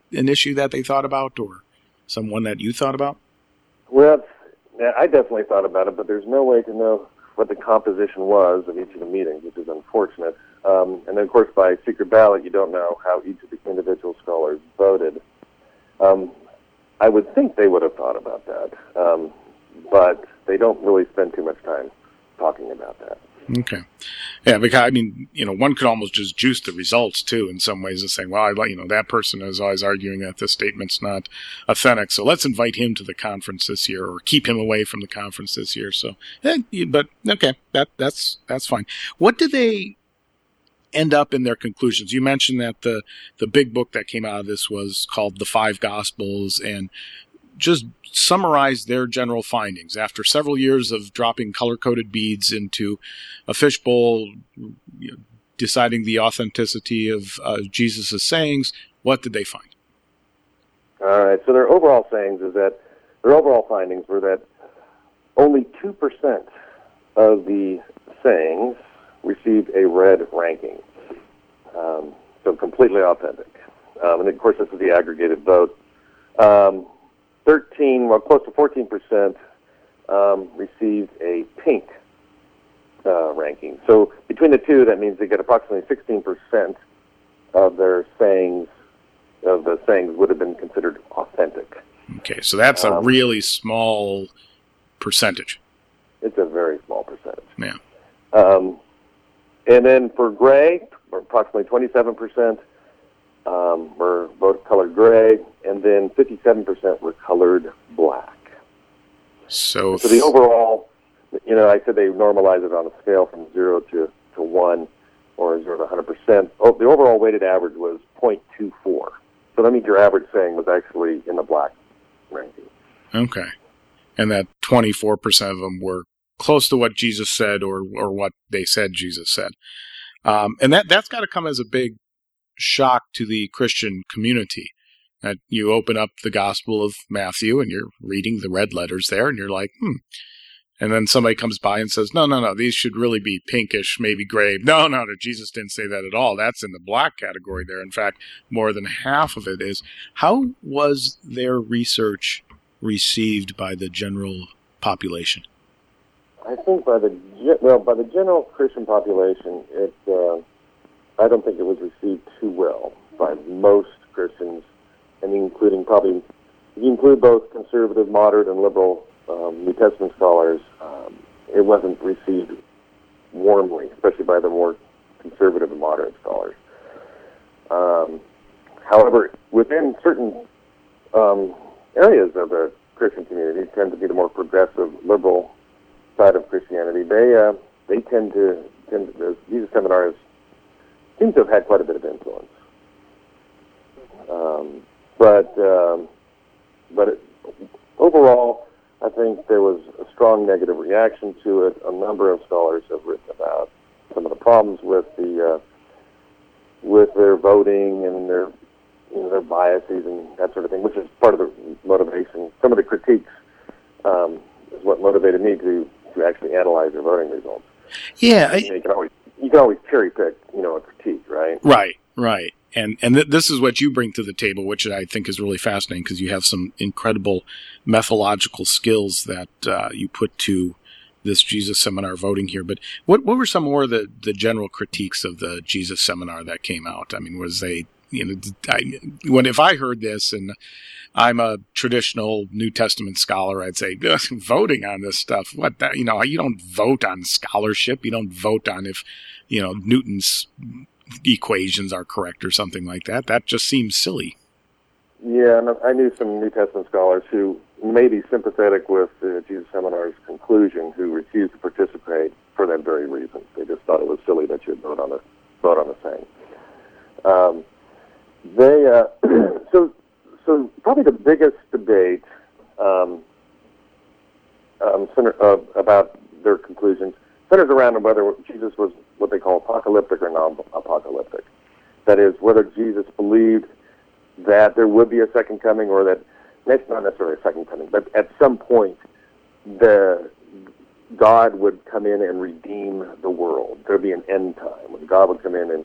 an issue that they thought about, or someone that you thought about? Well, yeah, I definitely thought about it, but there's no way to know what the composition was of each of the meetings, which is unfortunate. Um, and then, of course, by secret ballot, you don't know how each of the individual scholars voted. Um, I would think they would have thought about that, um, but they don't really spend too much time talking about that. Okay. Yeah, because, I mean, you know, one could almost just juice the results, too, in some ways, and say, well, I, you know, that person is always arguing that this statement's not authentic, so let's invite him to the conference this year, or keep him away from the conference this year. So, eh, but, okay, that that's that's fine. What do they end up in their conclusions? You mentioned that the, the big book that came out of this was called The Five Gospels, and just summarize their general findings. After several years of dropping color-coded beads into a fishbowl, you know, deciding the authenticity of uh, Jesus' sayings, what did they find? All right, so their overall sayings is that, their overall findings were that only two percent of the sayings received a red ranking, um, so completely authentic. Um, and of course, this is the aggregated vote. Um, thirteen, well, close to fourteen percent um, received a pink uh, ranking. So between the two, that means they get approximately sixteen percent of their sayings, of the sayings would have been considered authentic. Okay, so that's a um, really small percentage. It's a very small percentage. Yeah. Um, and then for gray, approximately twenty-seven percent um, were vote colored gray, and then fifty-seven percent were colored black. So, so the overall, you know, I said they normalize it on a scale from zero to, to one, or zero to one hundred percent. Oh, the overall weighted average was zero point two four. So that means your average saying was actually in the black ranking. Okay. And that twenty-four percent of them were close to what Jesus said, or or what they said Jesus said. Um, and that, that's got to come as a big shock to the Christian community. That you open up the Gospel of Matthew and you're reading the red letters there, and you're like, hmm. And then somebody comes by and says, no, no, no, these should really be pinkish, maybe gray. No, no, no, Jesus didn't say that at all. That's in the black category there. In fact, more than half of it is. How was their research received by the general population? I think by the well, by the general Christian population, it uh, I don't think it was received too well by most Christians, and including probably, if you include both conservative, moderate, and liberal um, New Testament scholars, um, it wasn't received warmly, especially by the more conservative and moderate scholars. Um, however, within certain um, areas of the Christian community, tend to be the more progressive, liberal side of Christianity, they uh, they tend to tend to, the Jesus Seminars seem to have had quite a bit of influence. Um, but um, but it, overall, I think there was a strong negative reaction to it. A number of scholars have written about some of the problems with the uh, with their voting and their you know their biases and that sort of thing, which is part of the motivation. Some of the critiques um, is what motivated me to. to actually analyze their voting results. Yeah, I, you, know, you can always you can always cherry pick, you know, a critique, right? Right, right, and and th- this is what you bring to the table, which I think is really fascinating because you have some incredible methodological skills that uh, you put to this Jesus Seminar voting here. But what what were some more of the the general critiques of the Jesus Seminar that came out? I mean, was they you know I, when if I heard this and I'm a traditional New Testament scholar, I'd say, voting on this stuff, what, that, you know, you don't vote on scholarship. You don't vote on if, you know, Newton's equations are correct or something like that. That just seems silly. Yeah, and I knew some New Testament scholars who may be sympathetic with the Jesus Seminar's conclusion who refused to participate for that very reason. They just thought it was silly that you would vote on the, vote on the same. Um, they, uh, so, So probably the biggest debate um, um, center, uh, about their conclusions centers around whether Jesus was what they call apocalyptic or non-apocalyptic. That is, whether Jesus believed that there would be a second coming, or that that's not necessarily a second coming, but at some point the God would come in and redeem the world. There'd be an end time when God would come in and just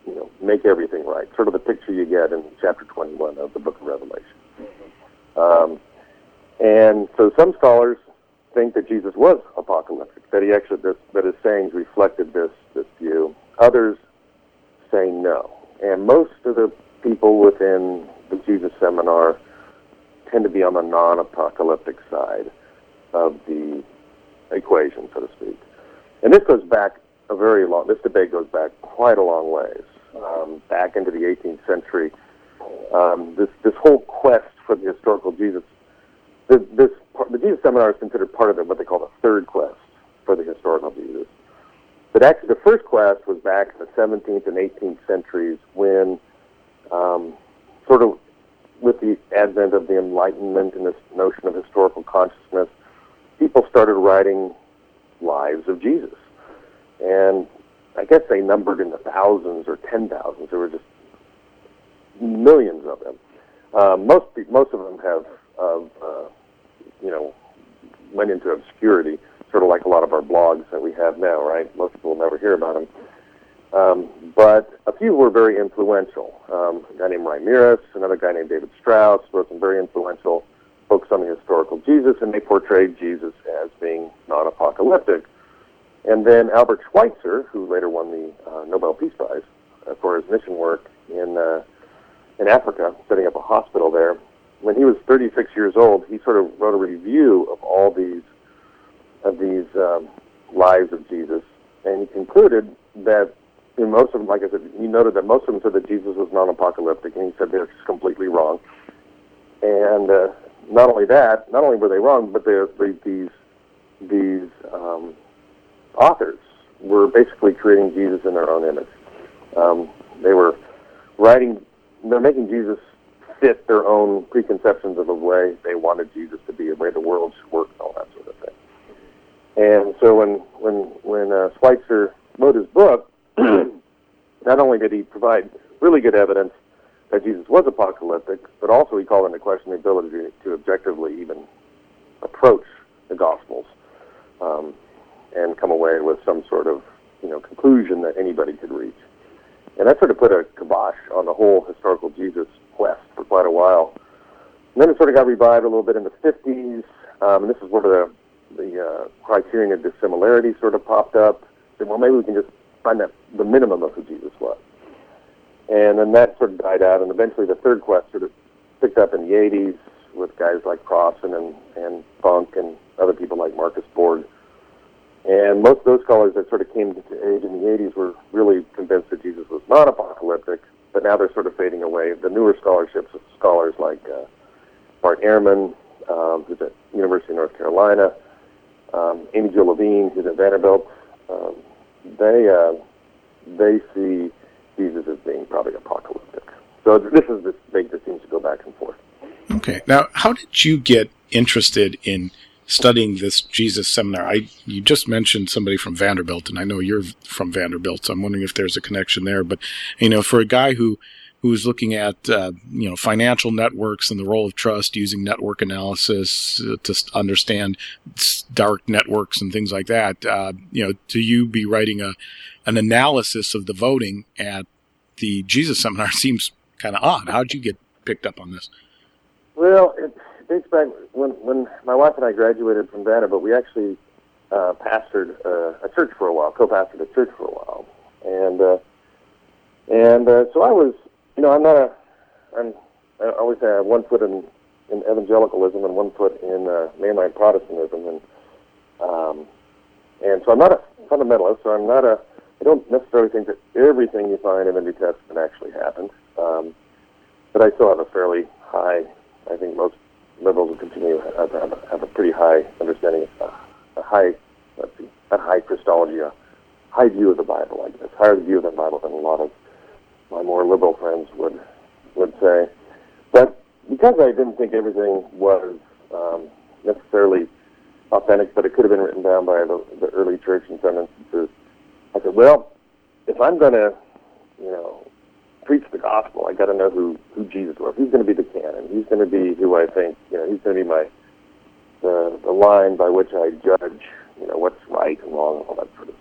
you know, make everything right. Sort of the picture you get in chapter twenty-one of the book of Revelation. Um, and so some scholars think that Jesus was apocalyptic, that he actually, this, that his sayings reflected this, this view. Others say no. And most of the people within the Jesus Seminar tend to be on the non-apocalyptic side of the equation, so to speak. And this goes back a very long, this debate goes back quite a long ways, um, back into the eighteenth century. Um, this this whole quest for the historical Jesus, this, this the Jesus Seminar is considered part of it, what they call the third quest for the historical Jesus. But actually, the first quest was back in the seventeenth and eighteenth centuries when, um, sort of with the advent of the Enlightenment and this notion of historical consciousness, people started writing lives of Jesus. And I guess they numbered in the thousands or ten thousands. There were just millions of them. Uh, most most of them have, uh, you know, went into obscurity, sort of like a lot of our blogs that we have now, right? Most people will never hear about them. Um, but a few were very influential. Um, a guy named Ramirez, another guy named David Strauss, wrote some very influential books on the historical Jesus, and they portrayed Jesus as being non-apocalyptic. And then Albert Schweitzer, who later won the uh, Nobel Peace Prize uh, for his mission work in uh, in Africa, setting up a hospital there, when he was thirty-six years old, he sort of wrote a review of all these of these um, lives of Jesus, and he concluded that in most of them, like I said, he noted that most of them said that Jesus was non-apocalyptic, and he said they're just completely wrong. And uh, not only that, not only were they wrong, but they're, they, these these um, authors were basically creating Jesus in their own image. Um, they were writing, they're making Jesus fit their own preconceptions of the way they wanted Jesus to be, the way the world should work, and all that sort of thing. And so when when when uh, Schweitzer wrote his book, not only did he provide really good evidence that Jesus was apocalyptic, but also he called into question the ability to objectively even approach the Gospels um, and come away with some sort of, you know, conclusion that anybody could reach. And that sort of put a kibosh on the whole historical Jesus quest for quite a while. And then it sort of got revived a little bit in the fifties, um, and this is where the, the uh, criterion of dissimilarity sort of popped up. Said, well, maybe we can just find that the minimum of who Jesus was. And then that sort of died out, and eventually the third quest sort of picked up in the eighties with guys like Crossan and, and Funk and other people like Marcus Borg. And most of those scholars that sort of came to age in the eighties were really convinced that Jesus was not apocalyptic, but now they're sort of fading away. The newer scholarships of scholars like uh, Bart Ehrman, um, who's at University of North Carolina, um, Amy Jo Levine, who's at Vanderbilt, um, they uh, they see Jesus as being probably apocalyptic. So this is this debate that seems to go back and forth. Okay. Now, how did you get interested in studying this Jesus seminar? I you just mentioned somebody from Vanderbilt, and I know you're from Vanderbilt, so I'm wondering if there's a connection there. But, you know, for a guy who who's looking at, uh, you know, financial networks and the role of trust using network analysis uh, to understand dark networks and things like that, uh, you know, to you be writing a an analysis of the voting at the Jesus seminar seems kind of odd. How did you get picked up on this? Well, it dates back when, when my wife and I graduated from Vanderbilt. We actually uh, pastored uh, a church for a while, co-pastored a church for a while, and uh, and uh, so I was, you know, I'm not a, I'm, I always have one foot in, in evangelicalism and one foot in uh, mainline Protestantism, and um, and so I'm not a fundamentalist, so I'm not a, I don't necessarily think that everything you find in the New Testament actually happened, um, but I still have a fairly high, I think most liberals will continue to have, have, a, have a pretty high understanding, of, uh, a high, let's see, a high Christology, a high view of the Bible, I guess, higher view of the Bible than a lot of my more liberal friends would would say. But because I didn't think everything was um, necessarily authentic, but it could have been written down by the, the early church in some instances, I said, well, if I'm going to, you know, preach the gospel, I got to know who, who Jesus was. He's going to be the canon. He's going to be who I think, you know, he's going to be my the the line by which I judge, you know, what's right and wrong and all that sort of stuff.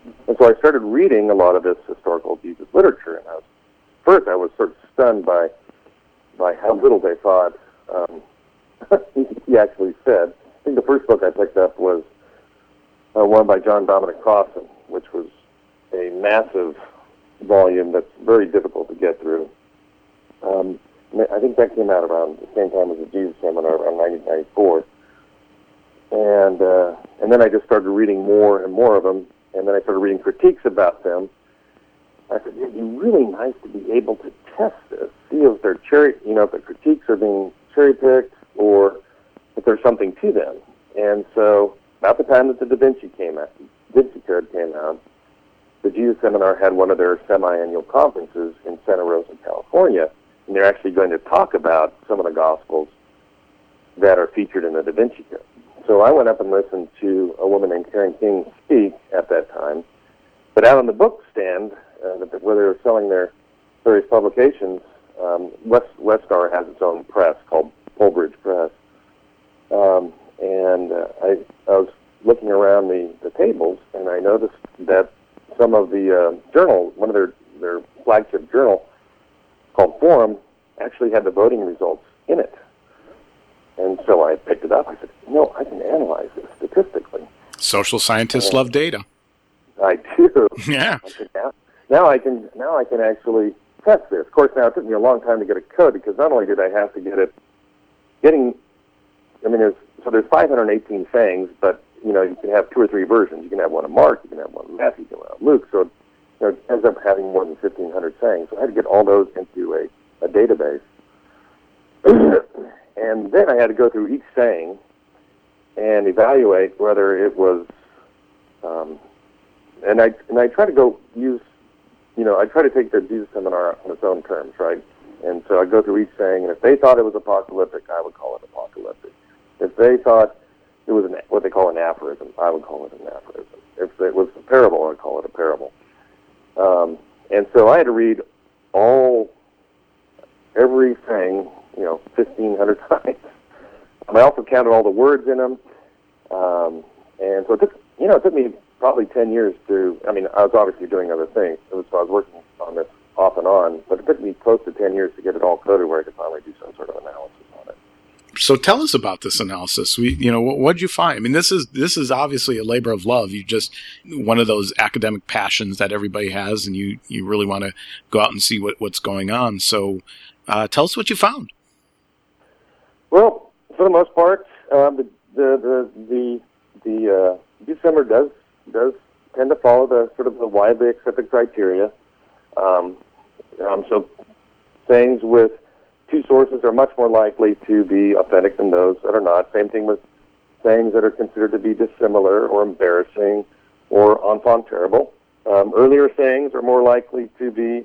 And so I started reading a lot of this historical Jesus literature, and I was, first I was sort of stunned by by how little they thought um, he actually said. I think the first book I picked up was uh, one by John Dominic Crossan, which was a massive volume that's very difficult to get through. Um, I think that came out around the same time as the Jesus Seminar, around nineteen ninety-four. And uh, and then I just started reading more and more of them, and then I started reading critiques about them. I said, it'd be really nice to be able to test this, see if they're cherry, you know, if the critiques are being cherry-picked or if there's something to them. And so, about the time that the Da Vinci came out, Da Vinci Code came out, the Jesus Seminar had one of their semi-annual conferences in Santa Rosa, California, and they're actually going to talk about some of the Gospels that are featured in the Da Vinci Code. So I went up and listened to a woman named Karen King speak at that time. But out on the book stand, uh, where they were selling their various publications, um, West, Westar has its own press called Polbridge Press. Um, and uh, I, I was looking around the, the tables, and I noticed that some of the uh, journal, one of their, their flagship journal called Forum, actually had the voting results in it. And so I picked it up. I said, no, I can analyze this statistically. Social scientists and love data. I do. Yeah. I said, now, now I can now I can actually test this. Of course, now it took me a long time to get a code, because not only did I have to get it, getting, I mean, there's, so there's five hundred eighteen sayings, but, you know, you can have two or three versions. You can have one of Mark, you can have one of Matthew, you can have one of Luke. So, you know, it ends up having more than fifteen hundred sayings. So I had to get all those into a, a database. And then I had to go through each saying and evaluate whether it was, um, and I and I try to go use, you know, I try to take the Jesus Seminar on its own terms, right? And so I go through each saying, and if they thought it was apocalyptic, I would call it apocalyptic. If they thought it was an, what they call an aphorism, I would call it an aphorism. If it was a parable, I'd call it a parable. Um, and so I had to read all, everything, you know, fifteen hundred times. I also counted all the words in them. Um, and so it took, you know, it took me probably ten years to, I mean, I was obviously doing other things, so I was working on this off and on, but it took me close to ten years to get it all coded where I could finally do some sort of analysis on it. So tell us about this analysis. We, you know, what what'd you find? I mean, this is this is obviously a labor of love. You just, one of those academic passions that everybody has, and you, you really want to go out and see what, what's going on. So uh, tell us what you found. Well, for the most part, um, the the the the, the uh, December does does tend to follow the sort of the widely accepted criteria. Um, um, so sayings with two sources are much more likely to be authentic than those that are not. Same thing with sayings that are considered to be dissimilar or embarrassing or enfant terrible. Um, earlier sayings are more likely to be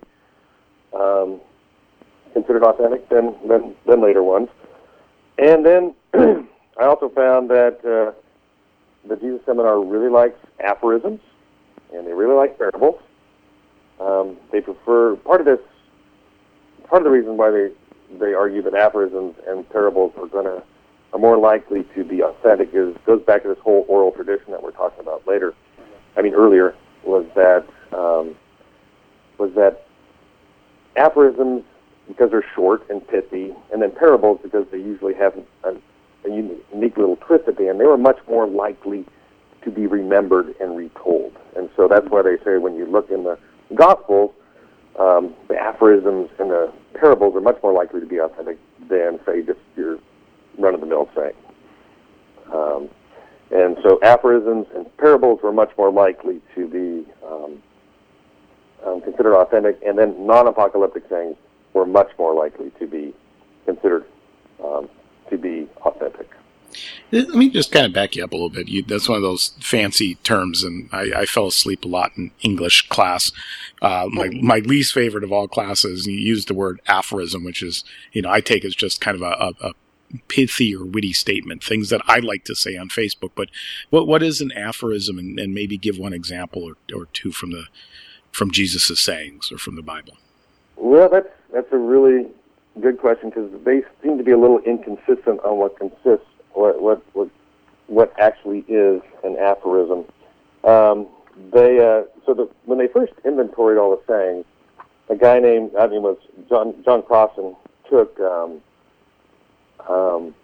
um, considered authentic than, than than later ones. And then I also found that uh, the Jesus Seminar really likes aphorisms, and they really like parables. Um, they prefer, part of this, part of the reason why they, they argue that aphorisms and parables are going to, are more likely to be authentic is, goes back to this whole oral tradition that we're talking about later. I mean, earlier, was that, um, was that aphorisms, because they're short and pithy, and then parables because they usually have a, a unique little twist at the end, they were much more likely to be remembered and retold. And so that's why they say when you look in the Gospels, um, the aphorisms and the parables are much more likely to be authentic than, say, just your run-of-the-mill saying. Um, and so aphorisms and parables were much more likely to be um, um, considered authentic, and then non-apocalyptic sayings were much more likely to be considered um, to be authentic. Let me just kind of back you up a little bit. You, that's one of those fancy terms, and I, I fell asleep a lot in English class. Uh, my, my least favorite of all classes, you used the word aphorism, which is, you know, I take as just kind of a, a, a pithy or witty statement, things that I like to say on Facebook. But what what is an aphorism, and, and maybe give one example or, or two from the from Jesus' sayings or from the Bible? Well, that's that's a really good question, because they seem to be a little inconsistent on what consists, what what what, what actually is an aphorism. Um, they uh, so the, when they first inventoried all the sayings, a guy named I mean was John John Crossan took um, um,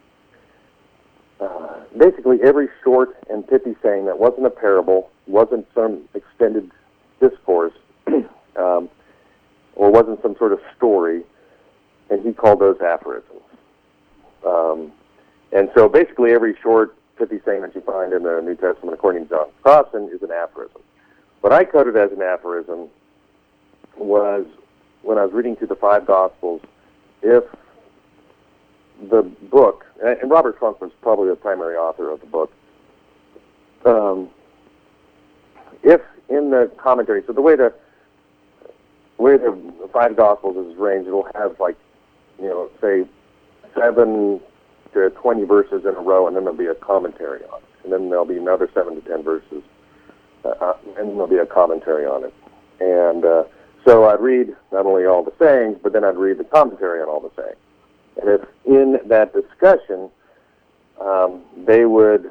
uh, basically every short and pithy saying that wasn't a parable, wasn't some extended discourse, um, or wasn't some sort of story, and he called those aphorisms. Um, and so basically every short, pithy saying that you find in the New Testament, according to John Crossan, is an aphorism. What I coded as an aphorism was, when I was reading through the five Gospels, if the book, and Robert Funk was probably the primary author of the book, um, if in the commentary, so the way the way the five Gospels is arranged, it'll have like, you know, say seven to twenty verses in a row, and then there'll be a commentary on it, and then there'll be another seven to ten verses, uh, and then there'll be a commentary on it. And uh, so I'd read not only all the sayings, but then I'd read the commentary on all the sayings. And if in that discussion um, they would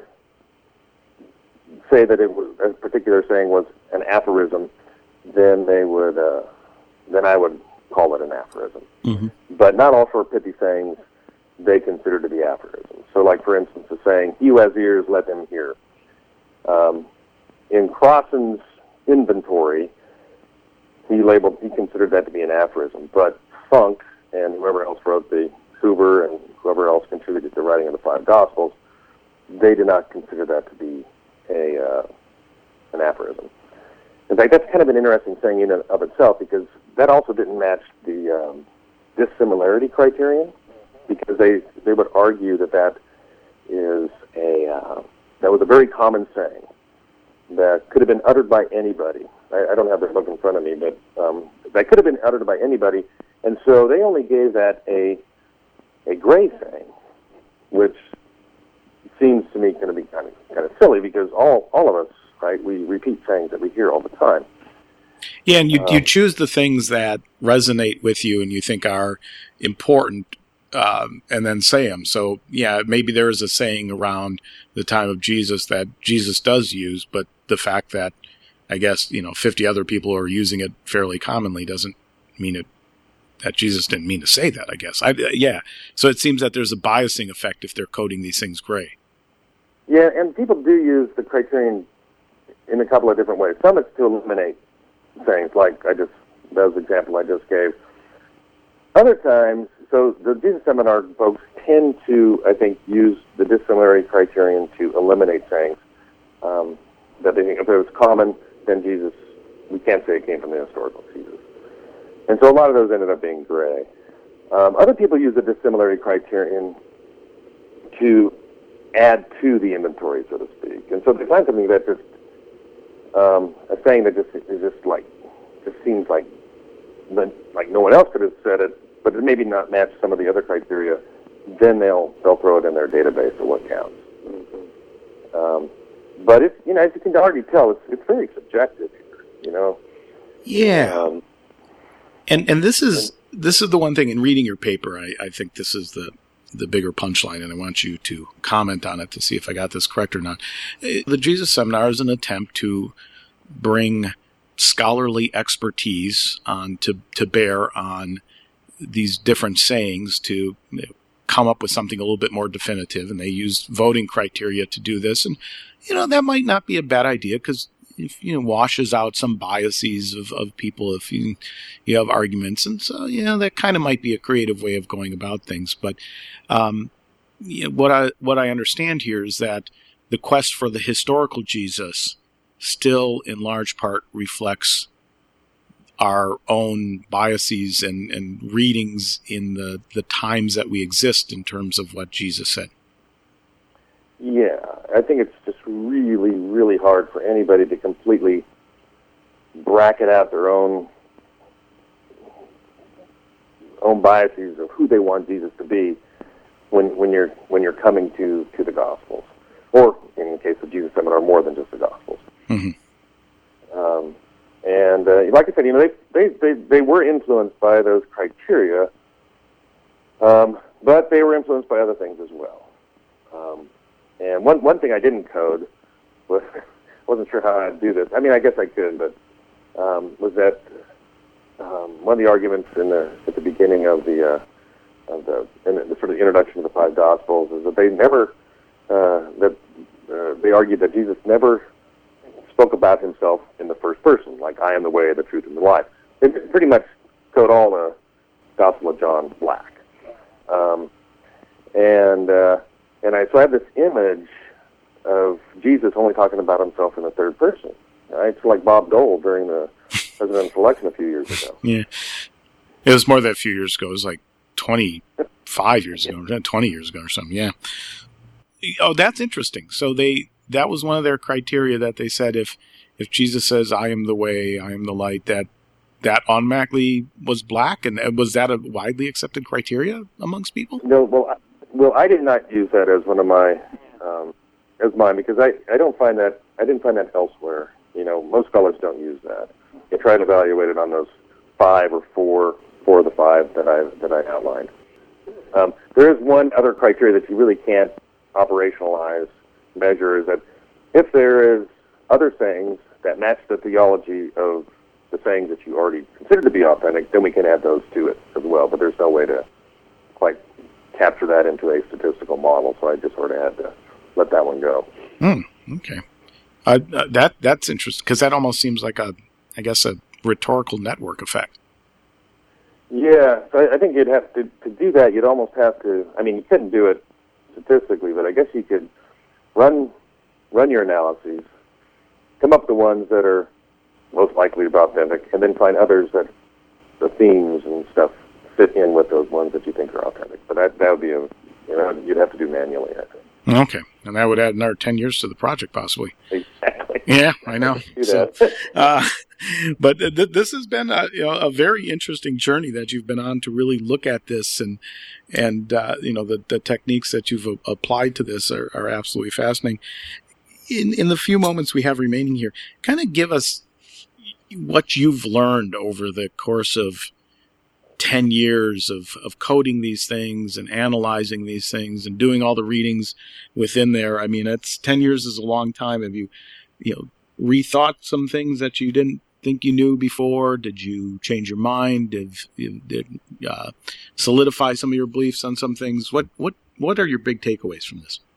say that it was, a particular saying was an aphorism, then they would, uh, then I would call it an aphorism. Mm-hmm. But not all short pithy sayings they consider to be aphorisms. So, like for instance, the saying, "He who has ears, let him hear." Um, in Crossan's inventory, he labeled, he considered that to be an aphorism. But Funk and whoever else wrote the Huber and whoever else contributed to the writing of the five Gospels, they did not consider that to be a uh, an aphorism. In fact, that's kind of an interesting thing in and of itself, because that also didn't match the um, dissimilarity criterion, because they they would argue that that is a uh, that was a very common saying that could have been uttered by anybody. I, I don't have the book in front of me, but um, that could have been uttered by anybody, and so they only gave that a a gray saying, which seems to me going to be kind of kind of silly, because all all of us, right, we repeat sayings that we hear all the time. Yeah, and you um, you choose the things that resonate with you and you think are important, um, and then say them. So yeah, maybe there is a saying around the time of Jesus that Jesus does use, but the fact that I guess you know fifty other people are using it fairly commonly doesn't mean it that Jesus didn't mean to say that, I guess. I, yeah. So it seems that there's a biasing effect if they're coding these things gray. Yeah, and people do use the criterion in a couple of different ways. Some it's to eliminate things, like I just, that was the example I just gave. Other times, so the Jesus Seminar folks tend to, I think, use the dissimilarity criterion to eliminate sayings um, that they think if it was common, then Jesus, we can't say it came from the historical Jesus. And so a lot of those ended up being gray. Um, other people use the dissimilarity criterion to add to the inventory, so to speak. And so they find something that just, um, a saying that just is just like, just seems like, like no one else could have said it, but it maybe not match some of the other criteria, then they'll they'll throw it in their database of what counts. Mm-hmm. Um, but it's, you know, as you can already tell, it's it's very subjective here, you know. Yeah. Um, And and this is this is the one thing in reading your paper, I, I think this is the, the bigger punchline, and I want you to comment on it to see if I got this correct or not. The Jesus Seminar is an attempt to bring scholarly expertise on to, to bear on these different sayings to you know, come up with something a little bit more definitive, and they use voting criteria to do this. And, you know, that might not be a bad idea, because if, you know, washes out some biases of, of people if you, you have arguments. And so, you know, that kind of might be a creative way of going about things. But um, you know, what I what I understand here is that the quest for the historical Jesus still in large part reflects our own biases and, and readings in the, the times that we exist in terms of what Jesus said. Yeah, I think it's just really, really hard for anybody to completely bracket out their own own biases of who they want Jesus to be when when you're when you're coming to, to the Gospels, or in the case of Jesus Seminar, more than just the Gospels. Mm-hmm. Um, and uh, like I said, you know, they they, they they were influenced by those criteria, um, but they were influenced by other things as well. Um, And one one thing I didn't code was wasn't sure how I'd do this. I mean, I guess I could, but um, was that um, one of the arguments in the at the beginning of the uh, of the, in the sort of introduction to the five Gospels is that they never uh, that uh, they argued that Jesus never spoke about himself in the first person, like I am the way, the truth, and the life. They pretty much code all the Gospel of John black, um, and uh, and I so I have this image of Jesus only talking about himself in the third person. Right? It's like Bob Dole during the presidential election a few years ago. Yeah, it was more than a few years ago. It was like twenty-five years ago, or twenty years ago, or something. Yeah. Oh, that's interesting. So they that was one of their criteria that they said if if Jesus says I am the way, I am the light, that that automatically was black, and was that a widely accepted criteria amongst people? No, well, I, well, I did not use that as one of my um, as mine because I, I don't find that I didn't find that elsewhere. You know, most scholars don't use that. They try to evaluate it on those five or four, four of the five that I that I outlined. Um, there is one other criteria that you really can't operationalize, measure, is that if there is other sayings that match the theology of the sayings that you already consider to be authentic, then we can add those to it as well. But there's no way to quite capture that into a statistical model, so I just sort of had to let that one go. Hmm. Okay. Uh, that that's interesting because that almost seems like a, I guess, a rhetorical network effect. Yeah, so I, I think you'd have to to do that. You'd almost have to. I mean, you couldn't do it statistically, but I guess you could run run your analyses, come up with the ones that are most likely to be authentic, and then find others that the themes and stuff fit in with those ones that you think are authentic. But that that would be a you know you'd have to do manually, I think. Okay, and that would add another ten years to the project, possibly. Exactly. Yeah, I know. So, uh, but th- this has been a, you know, a very interesting journey that you've been on to really look at this, and and uh, you know the, the techniques that you've a- applied to this are, are absolutely fascinating. In in the few moments we have remaining here, kind of give us what you've learned over the course of ten years of, of coding these things and analyzing these things and doing all the readings within there. I mean, it's ten years is a long time. Have you, you know, rethought some things that you didn't think you knew before? Did you change your mind? Did, did uh, solidify some of your beliefs on some things? What, what, what are your big takeaways from this?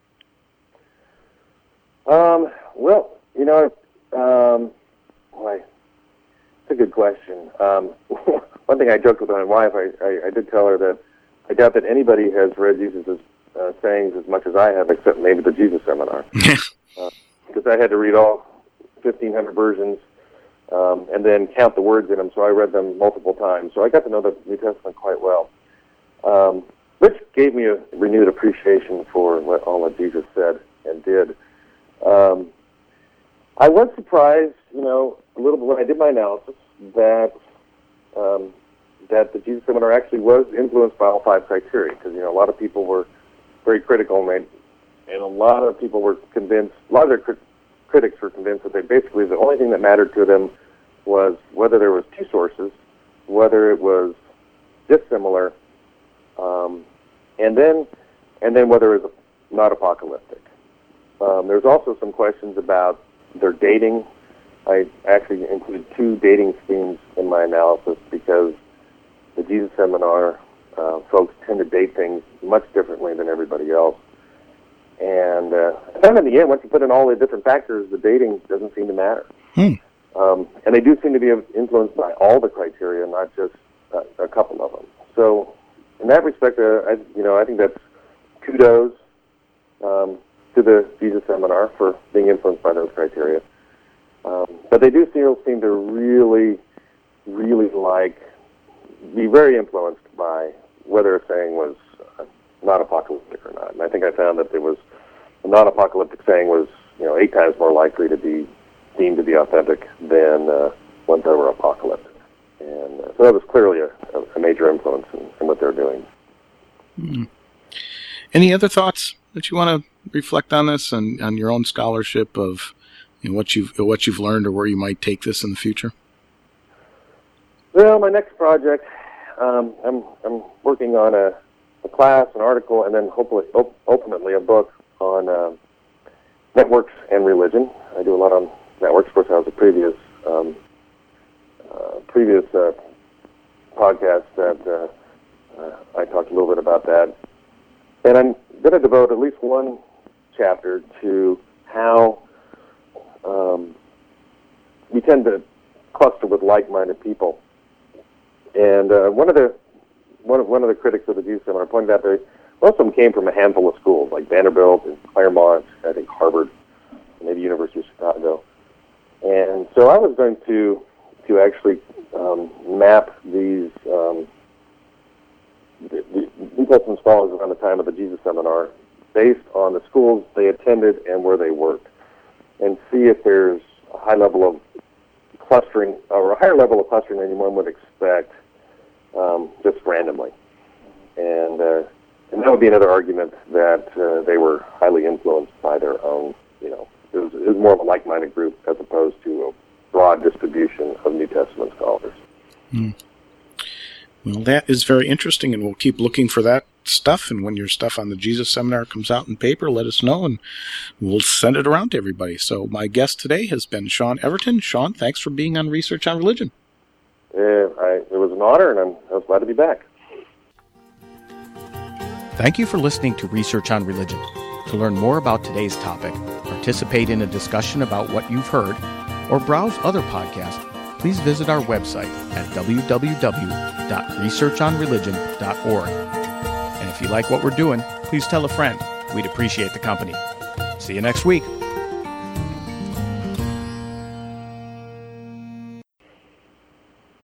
Um, well, you know, um, boy, it's a good question. Um, One thing I joked with my wife, I, I, I did tell her that I doubt that anybody has read Jesus' uh, sayings as much as I have, except maybe the Jesus Seminar. uh, because I had to read all fifteen hundred versions um, and then count the words in them, so I read them multiple times. So I got to know the New Testament quite well, um, which gave me a renewed appreciation for what all that Jesus said and did. Um, I was surprised, you know, a little bit when I did my analysis that Um, that the Jesus Seminar actually was influenced by all five criteria, because you know a lot of people were very critical, and, they, and a lot of people were convinced. A lot of their crit- critics were convinced that they basically the only thing that mattered to them was whether there was two sources, whether it was dissimilar, um, and then and then whether it was not apocalyptic. Um, there's also some questions about their dating. I actually included two dating schemes in my analysis because the Jesus Seminar uh, folks tend to date things much differently than everybody else. And uh, I found in the end, once you put in all the different factors, the dating doesn't seem to matter. Hmm. Um, and they do seem to be influenced by all the criteria, not just uh, a couple of them. So in that respect, uh, I, you know, I think that's kudos um, to the Jesus Seminar for being influenced by those criteria. Um, but they do still seem to really, really like, be very influenced by whether a saying was uh, not apocalyptic or not. And I think I found that there was a non-apocalyptic saying was, you know, eight times more likely to be deemed to be authentic than uh, ones that were apocalyptic. And uh, so that was clearly a, a major influence in, in what they're doing. Mm-hmm. Any other thoughts that you want to reflect on this and on your own scholarship of you know, what you've what you've learned or where you might take this in the future? Well, my next project, um, I'm I'm working on a, a class, an article, and then hopefully op- ultimately a book on uh, networks and religion. I do a lot on networks. Of course, that was a previous um, uh, previous uh, podcast that uh, uh, I talked a little bit about that. And I'm going to devote at least one chapter to how um, we tend to cluster with like-minded people. And uh, one of the one of, one of the critics of the Jesus Seminar pointed out that most of them came from a handful of schools, like Vanderbilt and Claremont, I think Harvard, maybe University of Chicago. And so I was going to to actually um, map these um, the, the New Testament scholars around the time of the Jesus Seminar based on the schools they attended and where they worked, and see if there's a high level of clustering, or a higher level of clustering than one would expect um, just randomly. And uh, and that would be another argument that uh, they were highly influenced by their own, you know, it was, it was more of a like-minded group as opposed to a broad distribution of New Testament scholars. Hmm. Well, that is very interesting, and we'll keep looking for that stuff. And when your stuff on the Jesus Seminar comes out in paper, let us know, and we'll send it around to everybody. So my guest today has been Sean Everton. Sean, thanks for being on Research on Religion. Uh, I, it was an honor, and I'm, I was glad to be back. Thank you for listening to Research on Religion. To learn more about today's topic, participate in a discussion about what you've heard, or browse other podcasts, please visit our website at w w w dot research on religion dot org. And if you like what we're doing, please tell a friend. We'd appreciate the company. See you next week.